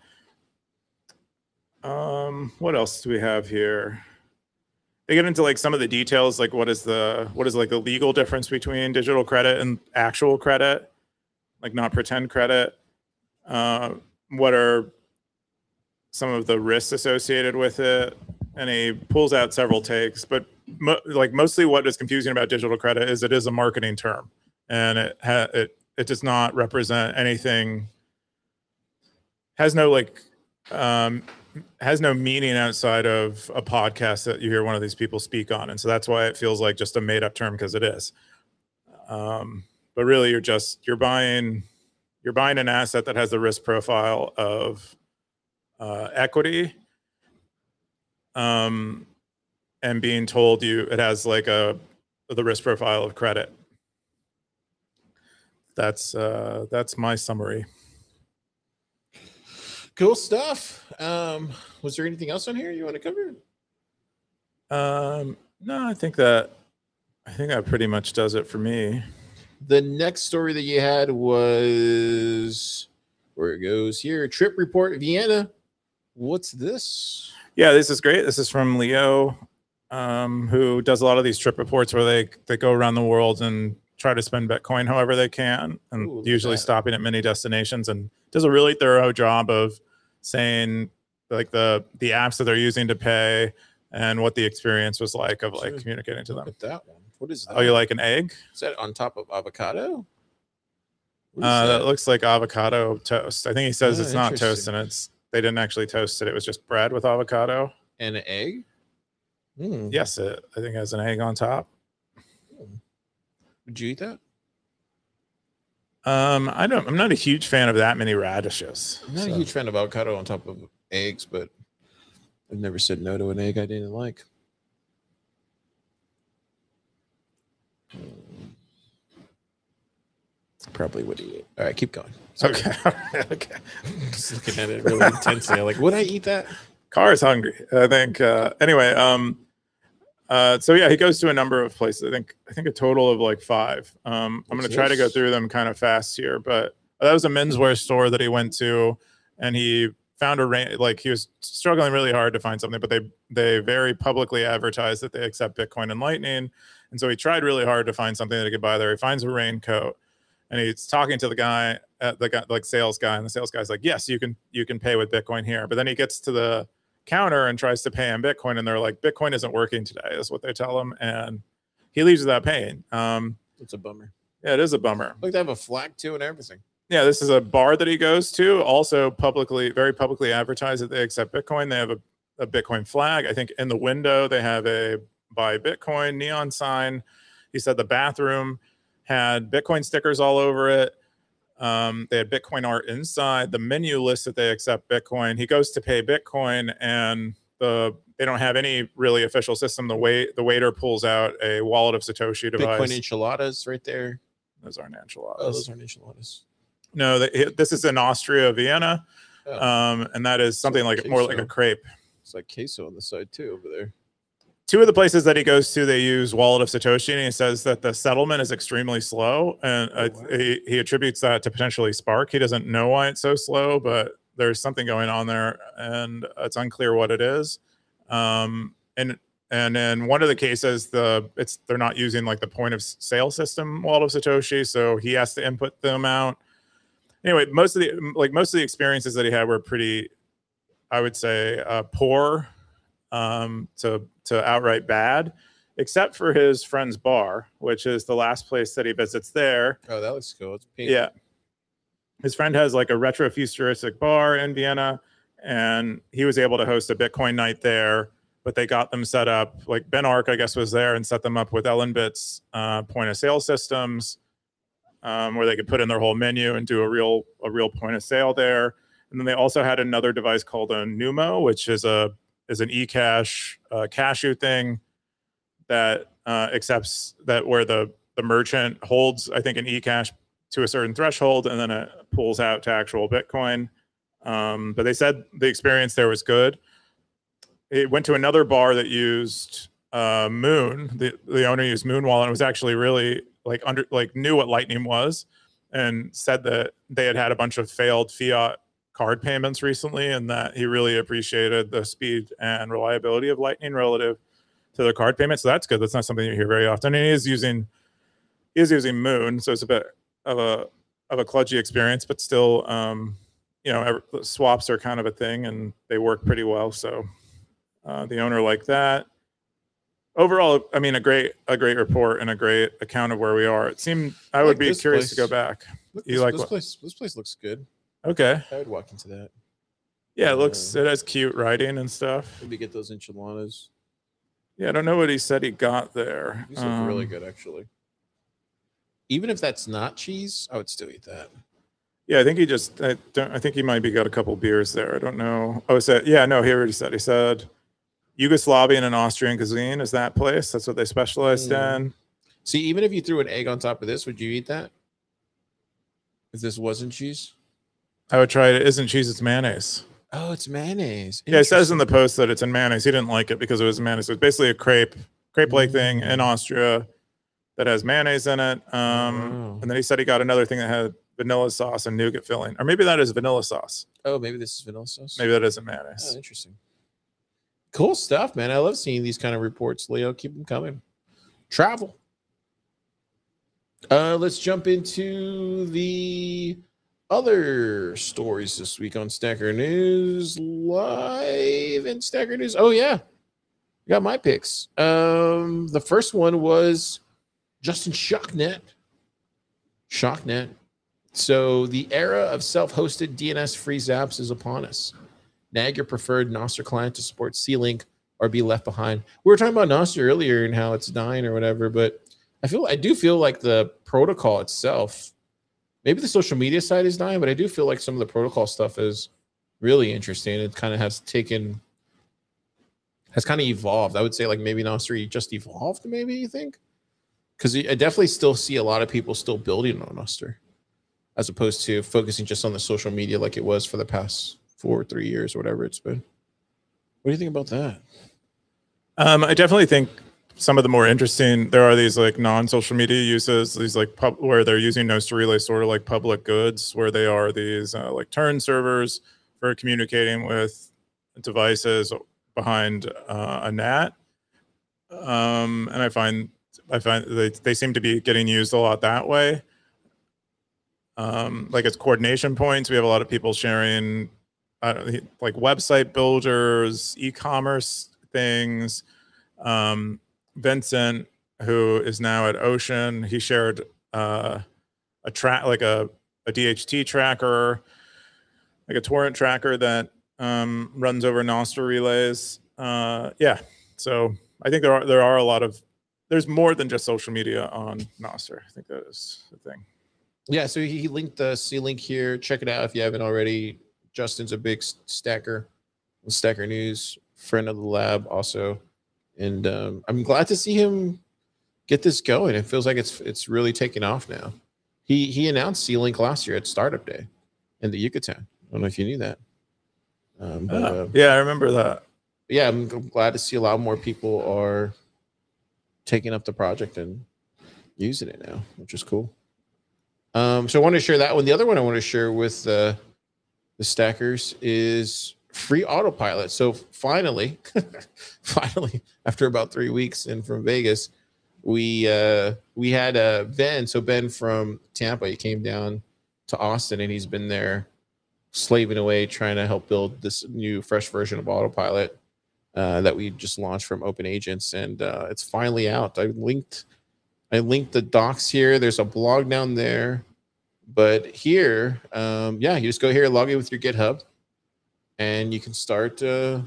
Um, what else do we have here? They get into like some of the details, like what is the what is like the legal difference between digital credit and actual credit, like not pretend credit. Uh, what are some of the risks associated with it? and he pulls out several takes, but mo- like mostly what is confusing about digital credit is it is a marketing term, and it ha- it it does not represent anything. Has no like um, has no meaning outside of a podcast that you hear one of these people speak on, and so that's why it feels like just a made up term, because it is. Um, but really, you're just you're buying you're buying an asset that has the risk profile of uh, equity. Um, and being told you it has like a the risk profile of credit. That's uh, that's my summary. Cool stuff. Um, was there anything else on here you want to cover? Um, no, I think that I think that pretty much does it for me. The next story that you had was where it goes here. Trip report, Vienna. What's this? Yeah, this is great. This is from Leo, um, who does a lot of these trip reports where they they go around the world and try to spend Bitcoin however they can, and Ooh, usually that. stopping at many destinations, and does a really thorough job of saying like the the apps that they're using to pay and what the experience was like of like Sure. communicating to Look them. at that one. What is that? Oh, you like an egg? Is that on top of avocado? What is Uh, that? that looks like avocado toast. I think he says Oh, it's not toast, interesting. and it's they didn't actually toast it. It was just bread with avocado. And an egg? Mm. Yes, it I think it has an egg on top. Would you eat that? Um, I don't. I'm not a huge fan of that many radishes. I'm not so- a huge fan of avocado on top of eggs, but I've never said no to an egg I didn't like. Probably would eat it. All right, keep going. Sorry. Okay. Okay. Just looking at it really intensely. I'm like, would I eat that? Car is hungry, I think. Uh, anyway, um, uh, so yeah, he goes to a number of places. I think I think a total of like five. Um, I'm going What's to try to go this? through them kind of fast here, but that was a menswear store that he went to, and he found a range. Like he was struggling really hard to find something, but they they very publicly advertised that they accept Bitcoin and Lightning, and so he tried really hard to find something that he could buy there. He finds a raincoat, and he's talking to the guy, uh, the guy like sales guy, and the sales guy's like, "Yes, you can you can pay with Bitcoin here," but then he gets to the counter and tries to pay him Bitcoin, and they're like, Bitcoin isn't working today, is what they tell him, and he leaves without paying. Um, It's a bummer. yeah, it is a bummer. Look, they have a flag too and everything. Yeah, this is a bar that he goes to, also publicly, very publicly advertised that they accept Bitcoin. They have a, a Bitcoin flag. I think in the window they have a buy Bitcoin neon sign. He said the bathroom had Bitcoin stickers all over it. Um, they had Bitcoin art inside. The menu lists that they accept Bitcoin. He goes to pay Bitcoin, and the they don't have any really official system. The wait the waiter pulls out a wallet of Satoshi device. Bitcoin enchiladas right there. Those aren't enchiladas. Oh, those aren't enchiladas. No, they, this is in Austria, Vienna, Oh, um, and that is something like more like a queso. crepe. it's like queso on the side too over there. Two of the places that he goes to, they use Wallet of Satoshi, and he says that the settlement is extremely slow, and Oh, uh, wow. he, he attributes that to potentially Spark. He doesn't know why it's so slow, but there's something going on there, and it's unclear what it is. Um, and and in one of the cases, the it's they're not using like the point of sale system Wallet of Satoshi, so he has to input the amount. Anyway, most of the like most of the experiences that he had were pretty, I would say, uh, poor um, to to outright bad, except for his friend's bar, which is the last place that he visits there. Oh, that looks cool. It's pink. Yeah, his friend has like a retro futuristic bar in Vienna, and he was able to host a Bitcoin night there. But they got them set up. Like Ben Ark, I guess, was there and set them up with Ellenbit's uh, point of sale systems, um, where they could put in their whole menu and do a real a real point of sale there. And then they also had another device called a Numo, which is a is an eCash uh, cashew thing that uh, accepts that where the the merchant holds, I think, an eCash to a certain threshold, and then it pulls out to actual Bitcoin. Um, but they said the experience there was good. It went to another bar that used uh, Moon. The the owner used Moon Wallet. And it was actually really like under like knew what Lightning was, and said that they had had a bunch of failed fiat card payments recently, and that he really appreciated the speed and reliability of Lightning relative to their card payments. So that's good. That's not something you hear very often. And he is using he is using Moon, so it's a bit of a of a kludgy experience, but still, um, you know, ever, swaps are kind of a thing, and they work pretty well. So, uh, the owner liked that. Overall, I mean, a great a great report and a great account of where we are. It seemed I, I would like be this curious to place. go back. Look, You this, like this what? place? This place looks good. Okay. I would walk into that. Yeah, it looks it has cute writing and stuff. Maybe get those enchiladas. Yeah, I don't know what he said he got there. These look really Um, good, actually. Even if that's not cheese, I would still eat that. Yeah, I think he just I don't I think he might be got a couple beers there. I don't know. Oh, said yeah, no, he already said he said Yugoslavian and Austrian cuisine is that place. That's what they specialized Mm. in. See, even if you threw an egg on top of this, would you eat that? If this wasn't cheese? I would try it. It isn't cheese, it's mayonnaise. Oh, it's mayonnaise. Yeah, it says in the Interesting. post that it's in mayonnaise. He didn't like it because it was mayonnaise. It's basically a crepe, crepe-like thing in Mm. Austria that has mayonnaise in it. Um, Wow. And then he said he got another thing that had vanilla sauce and nougat filling, or maybe that is vanilla sauce. Oh, maybe this is vanilla sauce. Maybe that isn't Oh, mayonnaise. interesting. Cool stuff, man. I love seeing these kind of reports, Leo. Keep them coming. Travel. Uh, let's jump into the other stories this week on Stacker News Live and Stacker News. Oh yeah, I got my picks. Um, the first one was Justin Shocknet. Shocknet. So the era of self-hosted D N S-free Zaps is upon us. Nag your preferred Nostr client to support C-Link or be left behind. We were talking about Nostr earlier and how it's dying or whatever, but I feel I do feel like the protocol itself, maybe the social media side is dying, but I do feel like some of the protocol stuff is really interesting. It kind of has taken, has kind of evolved. I would say like maybe Nostr just evolved, maybe you think? Because I definitely still see a lot of people still building on Nostr as opposed to focusing just on the social media like it was for the past four or three years or whatever it's been. What do you think about that? Um, I definitely think some of the more interesting, there are these like non-social media uses, these like pub where they're using Nostr Relay sort of like public goods, where they are these uh, like turn servers for communicating with devices behind uh, a N A T. Um, and I find I find they, they seem to be getting used a lot that way. Um, like as coordination points, we have a lot of people sharing uh, like website builders, e-commerce things. Um, Vincent, who is now at Ocean, he shared uh, a track like a, a D H T tracker, like a torrent tracker that um, runs over Nostr relays. Uh, yeah, so I think there are there are a lot of there's more than just social media on Nostr. I think that is the thing. Yeah, so he linked the C link here. Check it out if you haven't already. Justin's a big stacker, Stacker News, friend of the lab also. And um, I'm glad to see him get this going. It feels like it's it's really taking off now. He he announced C link last year at Startup Day in the Yucatan. I don't know if you knew that. Um, but, Oh, uh, yeah, I remember that. yeah, I'm g- glad to see a lot more people are taking up the project and using it now, which is cool. Um, so I want to share that one. The other one I want to share with uh, the stackers is free autopilot. So finally, finally, after about three weeks in from Vegas, we uh, we had uh, Ben. So Ben from Tampa, he came down to Austin, and he's been there slaving away trying to help build this new fresh version of autopilot uh, that we just launched from Open Agents, and uh, it's finally out. I linked I linked the docs here. There's a blog down there, but here, um, yeah, you just go here, log in with your GitHub, and you can start uh,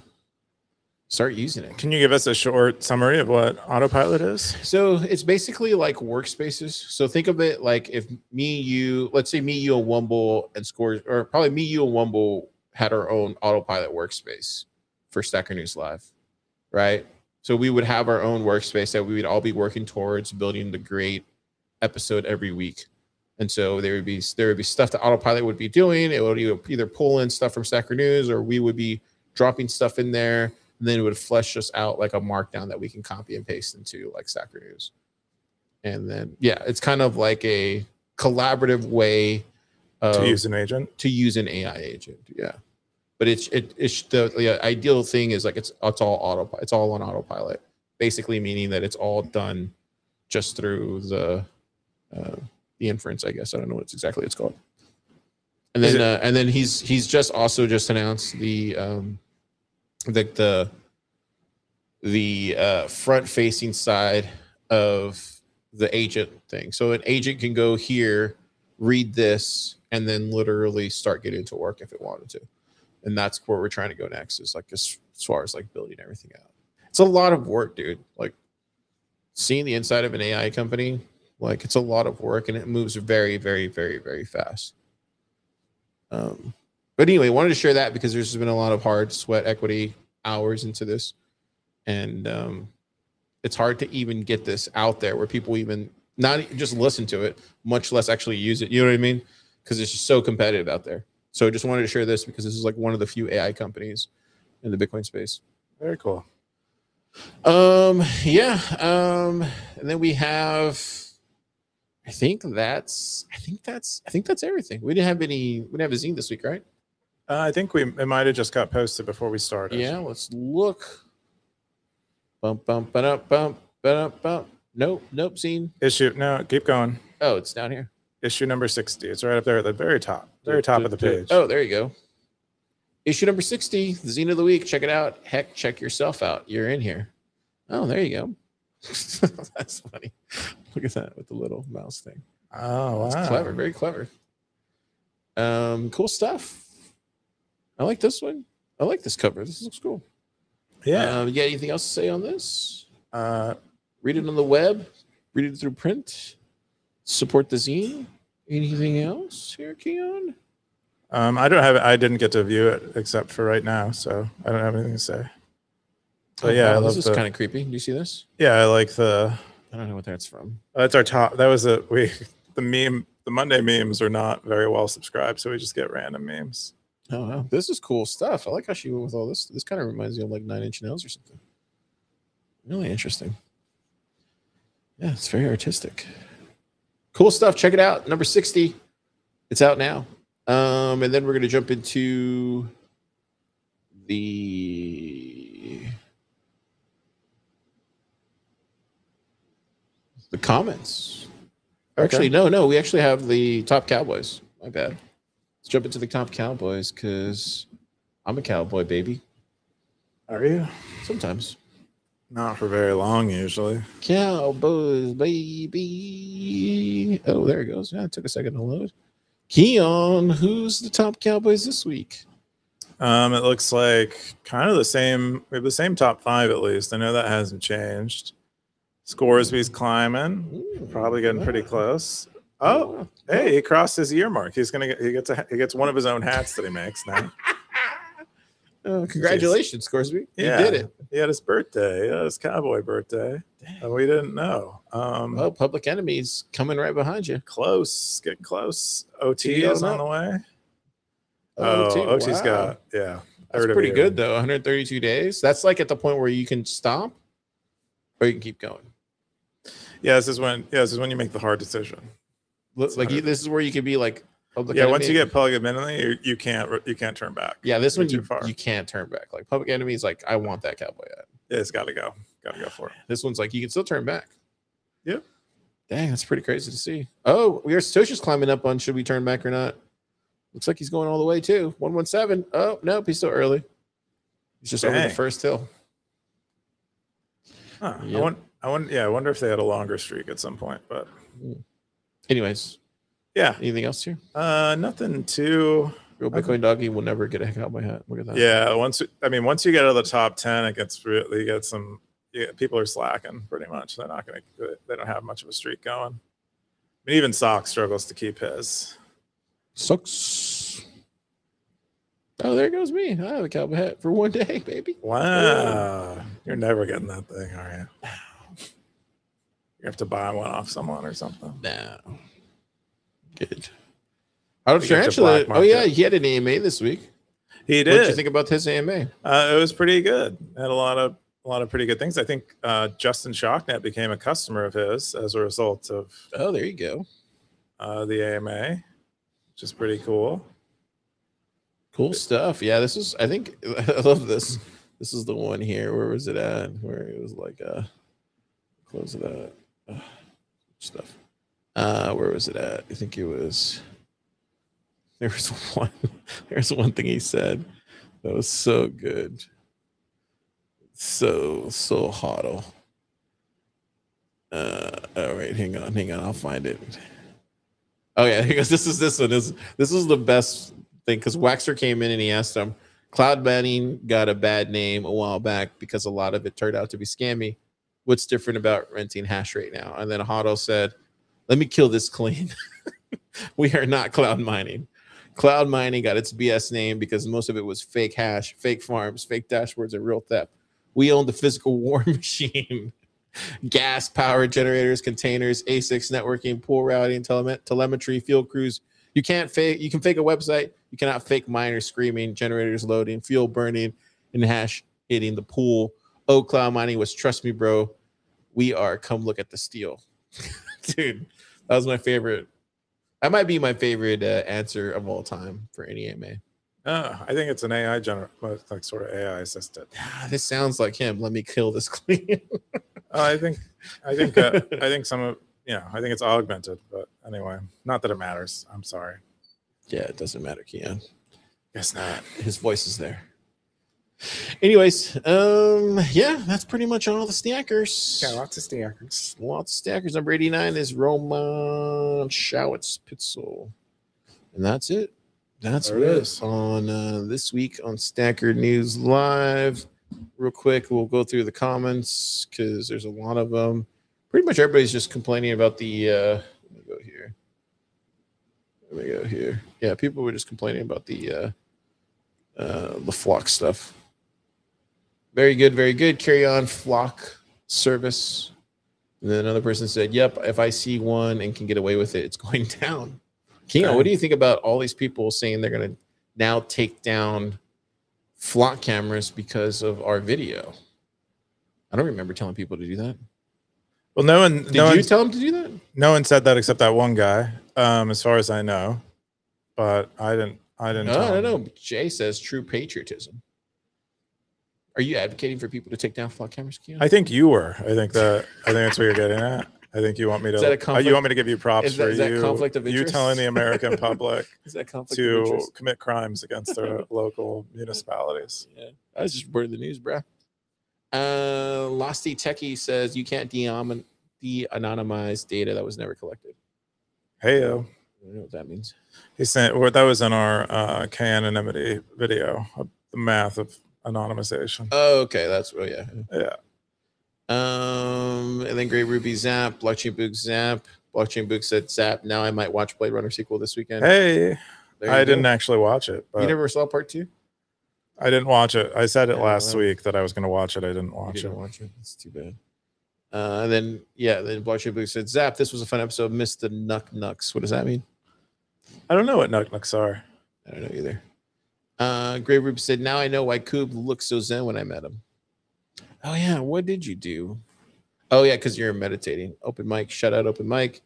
start using it. Can you give us a short summary of what autopilot is? So it's basically like workspaces. So think of it like if me, you, let's say me, you, and Wumble and Scores, or probably me, you, and Wumble had our own autopilot workspace for Stacker News Live, right? So we would have our own workspace that we would all be working towards building the great episode every week. And so there would be there would be stuff that autopilot would be doing. It would either pull in stuff from Stacker News, or we would be dropping stuff in there. And then it would flesh us out like a markdown that we can copy and paste into like Stacker News. And then, yeah, it's kind of like a collaborative way of, To use an agent? to use an A I agent. Yeah. But it's, it, it's the, the ideal thing is like, it's, it's all auto, it's all on autopilot, basically meaning that it's all done just through the, uh, the inference, I guess. I don't know what exactly it's called. And Is then, it- uh, and then he's, he's just also just announced the, um, the, the the uh, front-facing side of the agent thing. So an agent can go here, read this, and then literally start getting to work if it wanted to. And that's where we're trying to go next, is like as, as far as like building everything out. It's a lot of work, dude. Like seeing the inside of an A I company, like it's a lot of work and it moves very, very, very, very fast. Um, but anyway, wanted to share that because there's been a lot of hard sweat equity hours into this. And um, it's hard to even get this out there where people even not just listen to it, much less actually use it. You know what I mean? Because it's just so competitive out there. So I just wanted to share this because this is like one of the few A I companies in the Bitcoin space. Very cool. Um, yeah. Um, and then we have, I think that's, I think that's, I think that's everything. We didn't have any, we didn't have a zine this week, right? Uh, I think we it might have just got posted before we started. Yeah. Let's look. Bump, bump, bump, bump, bump, bump. Nope. Nope. Zine. Issue. No, keep going. Oh, it's down here. Issue number sixty. It's right up there at the very top, very top of the page. Oh, there you go. Issue number sixty, the zine of the week. Check it out. Heck, check yourself out. You're in here. Oh, there you go. That's funny. Look at that with the little mouse thing. Oh, wow. That's clever. Very clever. Um, cool stuff. I like this one. I like this cover. This looks cool. Yeah. Um, you got anything else to say on this? Uh, Read it on the web. Read it through print. Support the zine. Anything else here, Keon? um, I don't have. I didn't get to view it except for right now, so I don't have anything to say. But Oh, yeah, wow, I love this the, is kind of creepy. Do you see this? Yeah, I like the. I don't know what that's from. That's our top. That was a we. The meme. The Monday memes are not very well subscribed, so we just get random memes. Oh, wow. This is cool stuff. I like how she went with all this. This kind of reminds me of like Nine Inch Nails or something. Really interesting. Yeah, it's very artistic. Cool stuff. Check it out. Number sixty. It's out now. Um, and then we're going to jump into the the comments. Actually, Okay. no, no. We actually have the top Cowboys. My bad. Let's jump into the top Cowboys because I'm a Cowboy, baby. Are you? Sometimes. Not for very long, usually. Cowboys, baby. Oh, there it goes. Yeah, it took a second to load. Keon, who's the top Cowboys this week? Um, it looks like kind of the same. We have the same top five at least. I know that hasn't changed. Scoresby's climbing, Ooh, probably getting pretty wow. close. Oh, wow. hey, he crossed his year mark. He's gonna get. He gets a. He gets one of his own hats that he makes now. Oh, congratulations, Scoresby. Yeah, You did it. He had his birthday. Yeah, his cowboy birthday. And we didn't know. Um, Well, Public Enemy's coming right behind you. close, getting close. O T T O is on now. the way. Oh, Oh, T- O T's wow. got yeah. That's third of pretty a good, year. though. one hundred thirty-two days. That's like at the point where you can stop or you can keep going. Yeah, this is when. Yeah, this is when you make the hard decision. Look, like you, this is where you can be like Public Yeah, Enemy. once you get Public Enemy, you, you can't you can't turn back. Yeah, this You're one too you, far. you can't turn back. Like Public Enemy is like, I want that cowboy hat. Yeah, it's got to go. Got to go for it. This one's like, you can still turn back. Yep. Dang, that's pretty crazy to see. Oh, we are Satoshi's climbing up on should we turn back or not. Looks like he's going all the way too. one one seven. Oh, nope, he's still early. He's just over the Dang. first hill. Huh. Yep. I want. I want. Yeah, I wonder if they had a longer streak at some point. But Anyways, yeah, anything else here? uh, nothing too. Real Bitcoin doggy will never get a cowboy hat. Look at that. Yeah, once I mean, once you get out of the top ten, it gets really get some. Yeah, people are slacking pretty much. They're not going to. They don't have much of a streak going. I mean, even Sock struggles to keep his. Sucks. Oh, there goes me. I have a cowboy hat for one day, baby. Wow, you're never getting that thing, are you? You have to buy one off someone or something. No. Good. How did You get to Tarantula? black Oh, yeah, market. he had an A M A this week. He What did you did. think about his A M A? Uh, it was pretty good. Had a lot of a lot of pretty good things. I think uh, Justin Shocknet became a customer of his as a result of Oh, there you go. uh, the A M A, which is pretty cool. Cool stuff. Yeah, this is, I think, I love this. This is the one here. Where was it at? Where it was like, uh, close it out. Uh, stuff. Uh, where was it at? I think it was, there was one, there's one thing he said that was so good. So so hot. Uh, all right, hang on, hang on. I'll find it. Oh yeah, because this is this one. This this is the best thing because Waxer came in and he asked him, cloud mining got a bad name a while back because a lot of it turned out to be scammy. What's different about renting hash rate now? And then Hotto said, let me kill this clean. We are not cloud mining. Cloud mining got its B S name because most of it was fake hash, fake farms, fake dashboards, and real theft. We own the physical war machine. Gas, power generators, containers, A SICs, networking, pool routing, tele- telemetry, field crews. You can't fake. You can fake a website. You cannot fake miners screaming, generators loading, fuel burning, and hash hitting the pool. Oh, cloud mining was trust me, bro. We are. Come look at the steel, dude. That was my favorite. That might be my favorite uh, answer of all time for any A M A. Oh, I think it's an A I gener like sort of A I assisted. This sounds like him. Let me kill this clean. Oh, I think, I think, uh, I think some of, you know, I think it's augmented, but anyway, not that it matters. I'm sorry. Yeah, it doesn't matter, Keon. Guess not. His voice is there. Anyways, um, yeah, that's pretty much all the stackers. Got lots of stackers. Lots of stackers. Number eighty-nine is Roman Schowitz Pitzel. And that's it. That's There it it is. on uh, this week on Stacker News Live. Real quick, we'll go through the comments because there's a lot of them. Pretty much everybody's just complaining about the. Uh, let me go here. Let me go here. Yeah, people were just complaining about the uh, uh, the flock stuff. Very good, very good. Carry on flock service. And then another person said, "Yep, if I see one and can get away with it, it's going down." Keon, what do you think about all these people saying they're going to now take down flock cameras because of our video? I don't remember telling people to do that. Well, no one, Did no you one, tell them to do that? no one said that except that one guy, um, as far as I know. But I didn't, I didn't. No, tell no, him. no. Jay says true patriotism. Are you advocating for people to take down flock cameras, Keon? I think you were. I think that. I think that's what you're getting at. I think you want me to. Is that a uh, conflict? You want me to give you props Is that- for is that you. conflict of You interest? telling the American public Is that conflict of to interest? commit crimes against their local municipalities. Yeah, I was just word of the news, bruh. Uh, Losty Techie says you can't de-anonymize de-anonymize data that was never collected. Hey yo, I don't know what that means. he sent. Well, that was in our uh, K-anonymity video, uh, the math of anonymization. Oh, okay, that's oh yeah. Yeah. Um, and then Great Ruby Zap, Blockchain Book Zap, Blockchain Book said Zap. Now I might watch Blade Runner sequel this weekend. Hey, There you I go. didn't actually watch it, but You never saw part two? I didn't watch it. I said it Yeah, last well, week that I was going to watch it. I didn't You watch didn't it. watch it. That's too bad. Uh, and then yeah, then Blockchain Book said Zap. This was a fun episode. Missed the Nuck Nucks. What does that mean? I don't know what Nuck Nucks are. I don't know either. Uh, Grey Ruby said, now I know why Coob looked so zen when I met him. Oh, yeah. What did you do? Oh, yeah, because you're meditating. Open mic. Shout out Open mic.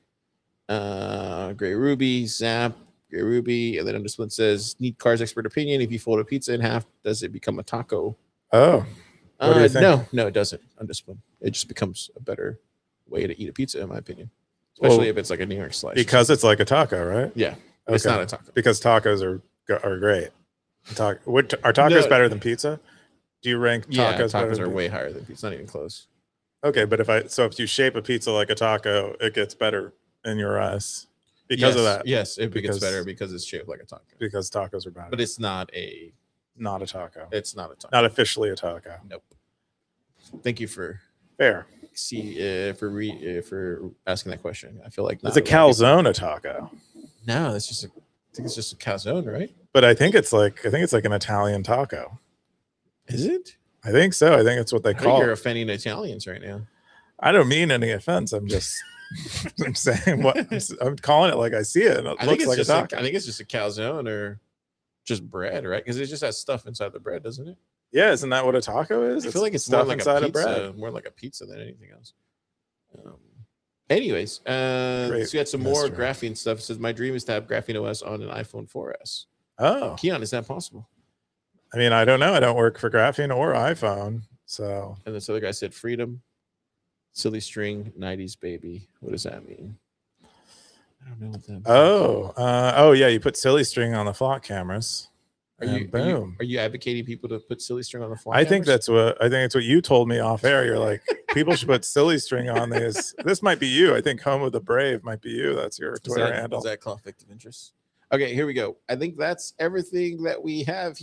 Uh, Grey Ruby, Zap, Grey Ruby. And then Undersplit says, need Car's expert opinion. If you fold a pizza in half, does it become a taco? Oh, what do you Uh, think? no, no, it doesn't. Undersplit. It just becomes a better way to eat a pizza, in my opinion. Especially Well, if it's like a New York slice. because it's like a taco, right? yeah, but it's Okay. not a taco. Because tacos are are great. Taco, what, are tacos No. better than pizza? Do you rank tacos? Yeah, better tacos than are pizza? way higher than pizza. It's not even close. Okay, but if I so if you shape a pizza like a taco, it gets better in your eyes because yes, of that. Yes, it Because- gets better because it's shaped like a taco. Because tacos are better, But it's not a not a taco. it's not a taco. Not officially a taco. Nope. Thank you for Fair. see uh, for re uh, for asking that question. I feel like It's a not lot of people- calzone a taco, No, that's just a I think it's just a calzone, right? but I think it's like I think it's like an Italian taco. Is it? I think so. I think it's what they I think call you're it. offending Italians right now. I don't mean any offense. I'm just I'm saying what I'm, s- I'm calling it like I see it. And it I think looks it's like a just a, taco. I think it's just a calzone or just bread, right? Because it just has stuff inside the bread, doesn't it? Yeah, isn't that what a taco is? I feel like it's more stuff like a inside of pizza, bread. more like a pizza than anything else. Um, anyways, uh, Great so we had some more mystery. graphene stuff. It says my dream is to have Graphene O S on an iPhone four S. Oh, Keon, is that possible? I mean, I don't know. I don't work for Graphene or iPhone, so And this other guy said freedom, silly string, nineties baby. What does that mean? I don't know what that means. oh, uh, oh yeah, you put silly string on the flock cameras, Are and you, are you boom. are you advocating people to put silly string on the fly? I think cameras? that's what I think it's what you told me off air. You're like, people should put silly string on these. This might be you. I think Home of the Brave might be you. That's your Is Twitter that, handle. is that conflict of interest? Okay, here we go. I think that's everything that we have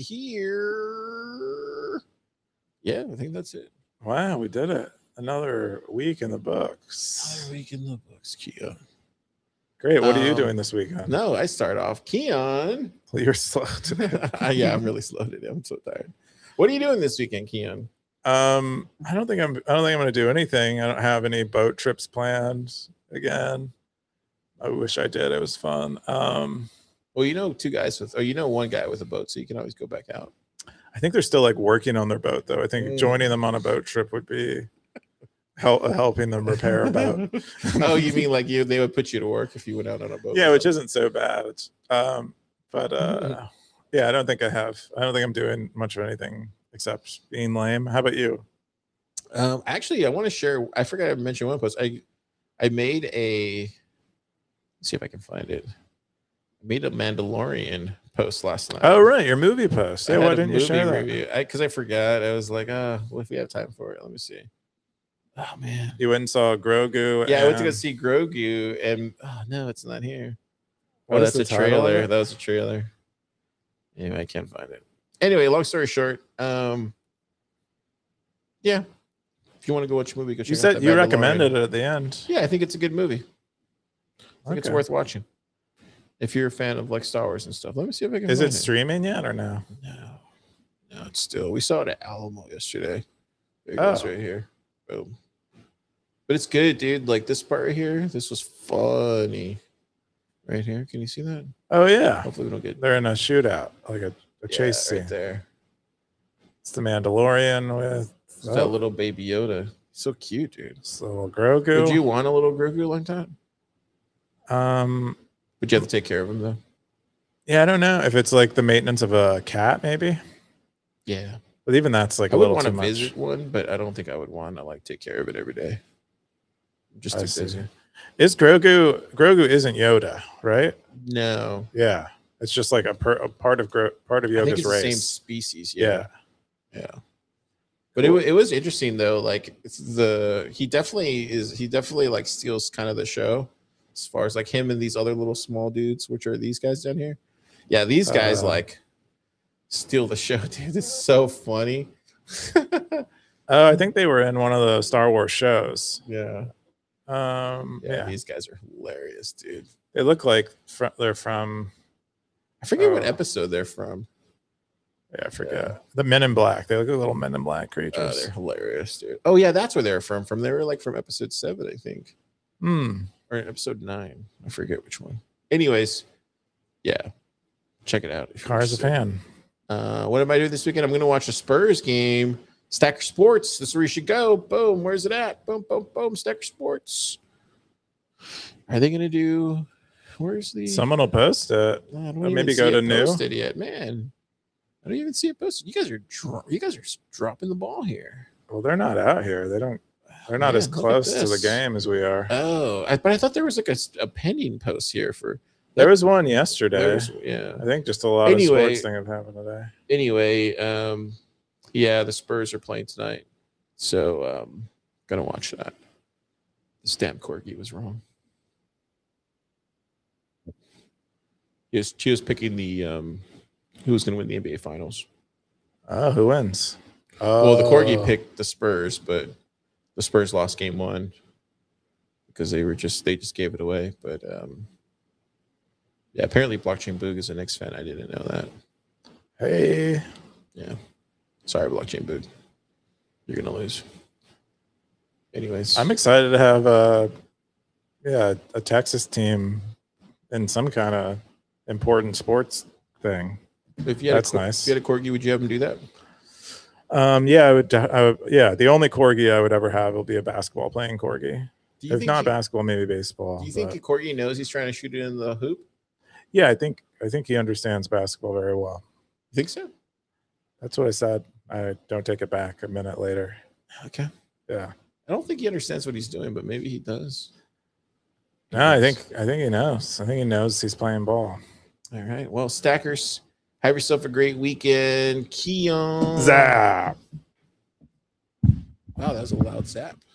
here. Yeah, I think that's it. Wow, we did it. Another week in the books. Another week in the books, Keon. Great. What are you Um, doing this weekend? No, I start off. Keon. You're slow today. Yeah, I'm really slow today. I'm so tired. What are you doing this weekend, Keon? Um, I don't think I'm I don't think I'm gonna do anything. I don't have any boat trips planned again. I wish I did. It was fun. Um, Well, you know two guys with, or you know one guy with a boat, so you can always go back out. I think they're still like working on their boat though. I think Mm. joining them on a boat trip would be help helping them repair a boat. Oh, you mean like you? They would put you to work if you went out on a boat. Yeah, with which them. isn't so bad. Um, but uh, yeah, I don't think I have. I don't think I'm doing much of anything except being lame. How about you? Um, actually, I want to share. I forgot to mention one post. I I made a. Let's see if I can find it. I made a Mandalorian post last night. Oh, right, your movie post. I Yeah, had why a didn't you movie share that? review. I because I forgot. I was like, ah, well, if we have time for it, let me see. Oh man. You went and saw Grogu. Yeah, I went to go and- see Grogu, and oh no, it's not here. What Oh, is that's the a title of trailer. it? That was a trailer. Anyway, I can't find it. Anyway, long story short, um, yeah. If you want to go watch a movie, go check You out said The you Mandalorian. recommended it at the end. Yeah, I think it's a good movie. I think it's Okay. worth watching. If you're a fan of like Star Wars and stuff, let me see if I can. Is find it streaming yet or no? No, no, it's still. We saw it at Alamo yesterday. There it goes, Oh. right here. Boom. But it's good, dude. Like this part right here, this was funny. Right here, can you see that? Oh yeah, Hopefully, we don't get they're in a shootout, like a, a yeah, chase right scene. there. It's the Mandalorian with It's oh, that little baby Yoda. So cute, dude. it's little Grogu. Would you want a little Grogu like that? Um, Would you have to take care of him though? yeah, I don't know if it's like the maintenance of a cat, maybe. Yeah, But even that's like I a would little want too to much. visit one, but I don't think I would want to like take care of it every day. I'm just I too see. busy. Is Grogu? Grogu isn't Yoda, right? No, Yeah, it's just like a, per, a part of Gro, part of I think Yoda's it's the race. same species. yeah. Yeah. Yeah. But it, wa- it was interesting though. Like it's the he definitely is he definitely like steals kind of the show as far as like him and these other little small dudes, which are these guys down here. Yeah, these guys Uh. like steal the show, dude. It's so funny. Oh, I think they were in one of the Star Wars shows. yeah. Um, yeah, yeah, these guys are hilarious, dude. they look like fr- they're from. I forget what Oh. episode they're from. Yeah, I forget Yeah. the Men in Black. They look like little Men in Black Oh, creatures. they're hilarious, dude. Oh yeah, that's where they're from. From they were like from episode seven, I think. Hmm. Or episode nine. I forget which one. Anyways, yeah. Check it out. if you're Car's a interested. fan. Uh, what am I doing this weekend? I'm going to watch a Spurs game. Stacker Sports. That's where you should go. Boom. Where's it at? Boom, boom, boom. Stacker Sports. Are they going to do? Where's the? Someone will post it. I don't or even maybe see go it to new. posted yet, man. I don't even see it posted. You guys are dro- you guys are s- dropping the ball here. Well, they're not out here. They don't. They're not Man, as look at close to the this. game as we are. Oh, I, but I thought there was like a, s- a pending post here for. There was one yesterday. There was, yeah. I think just a lot Anyway. of sports thing have happened today. Anyway, um, yeah, the Spurs are playing tonight, so um, gonna watch that. This damn corgi was wrong. He was, she was picking the um, who was gonna win the N B A Finals. Oh, who wins? Oh, Well, the corgi picked the Spurs, but the Spurs lost game one because they were just they just gave it away. But um, yeah, apparently Blockchain Boog is a Knicks fan. I didn't know that. Hey, Yeah. Sorry, Blockchain Boog. You're gonna lose. Anyways, I'm excited to have a yeah a Texas team in some kind of important sports thing. if you had that's a, cor- nice. If you had a corgi, would you have him do that? Um, yeah, I would, I would. Yeah, the only corgi I would ever have will be a basketball playing corgi. Do you If think not he, basketball, maybe baseball. do you think but- a corgi knows he's trying to shoot it in the hoop? yeah, I think I think he understands basketball very well. You think so? That's what I said. I don't take it back a minute later. Okay. Yeah. I don't think he understands what he's doing, but maybe he does. No, I think I think he knows. I think he knows he's playing ball. All right. Well, Stackers, Have yourself a great weekend. Keon. Zap. Wow, that was a loud zap.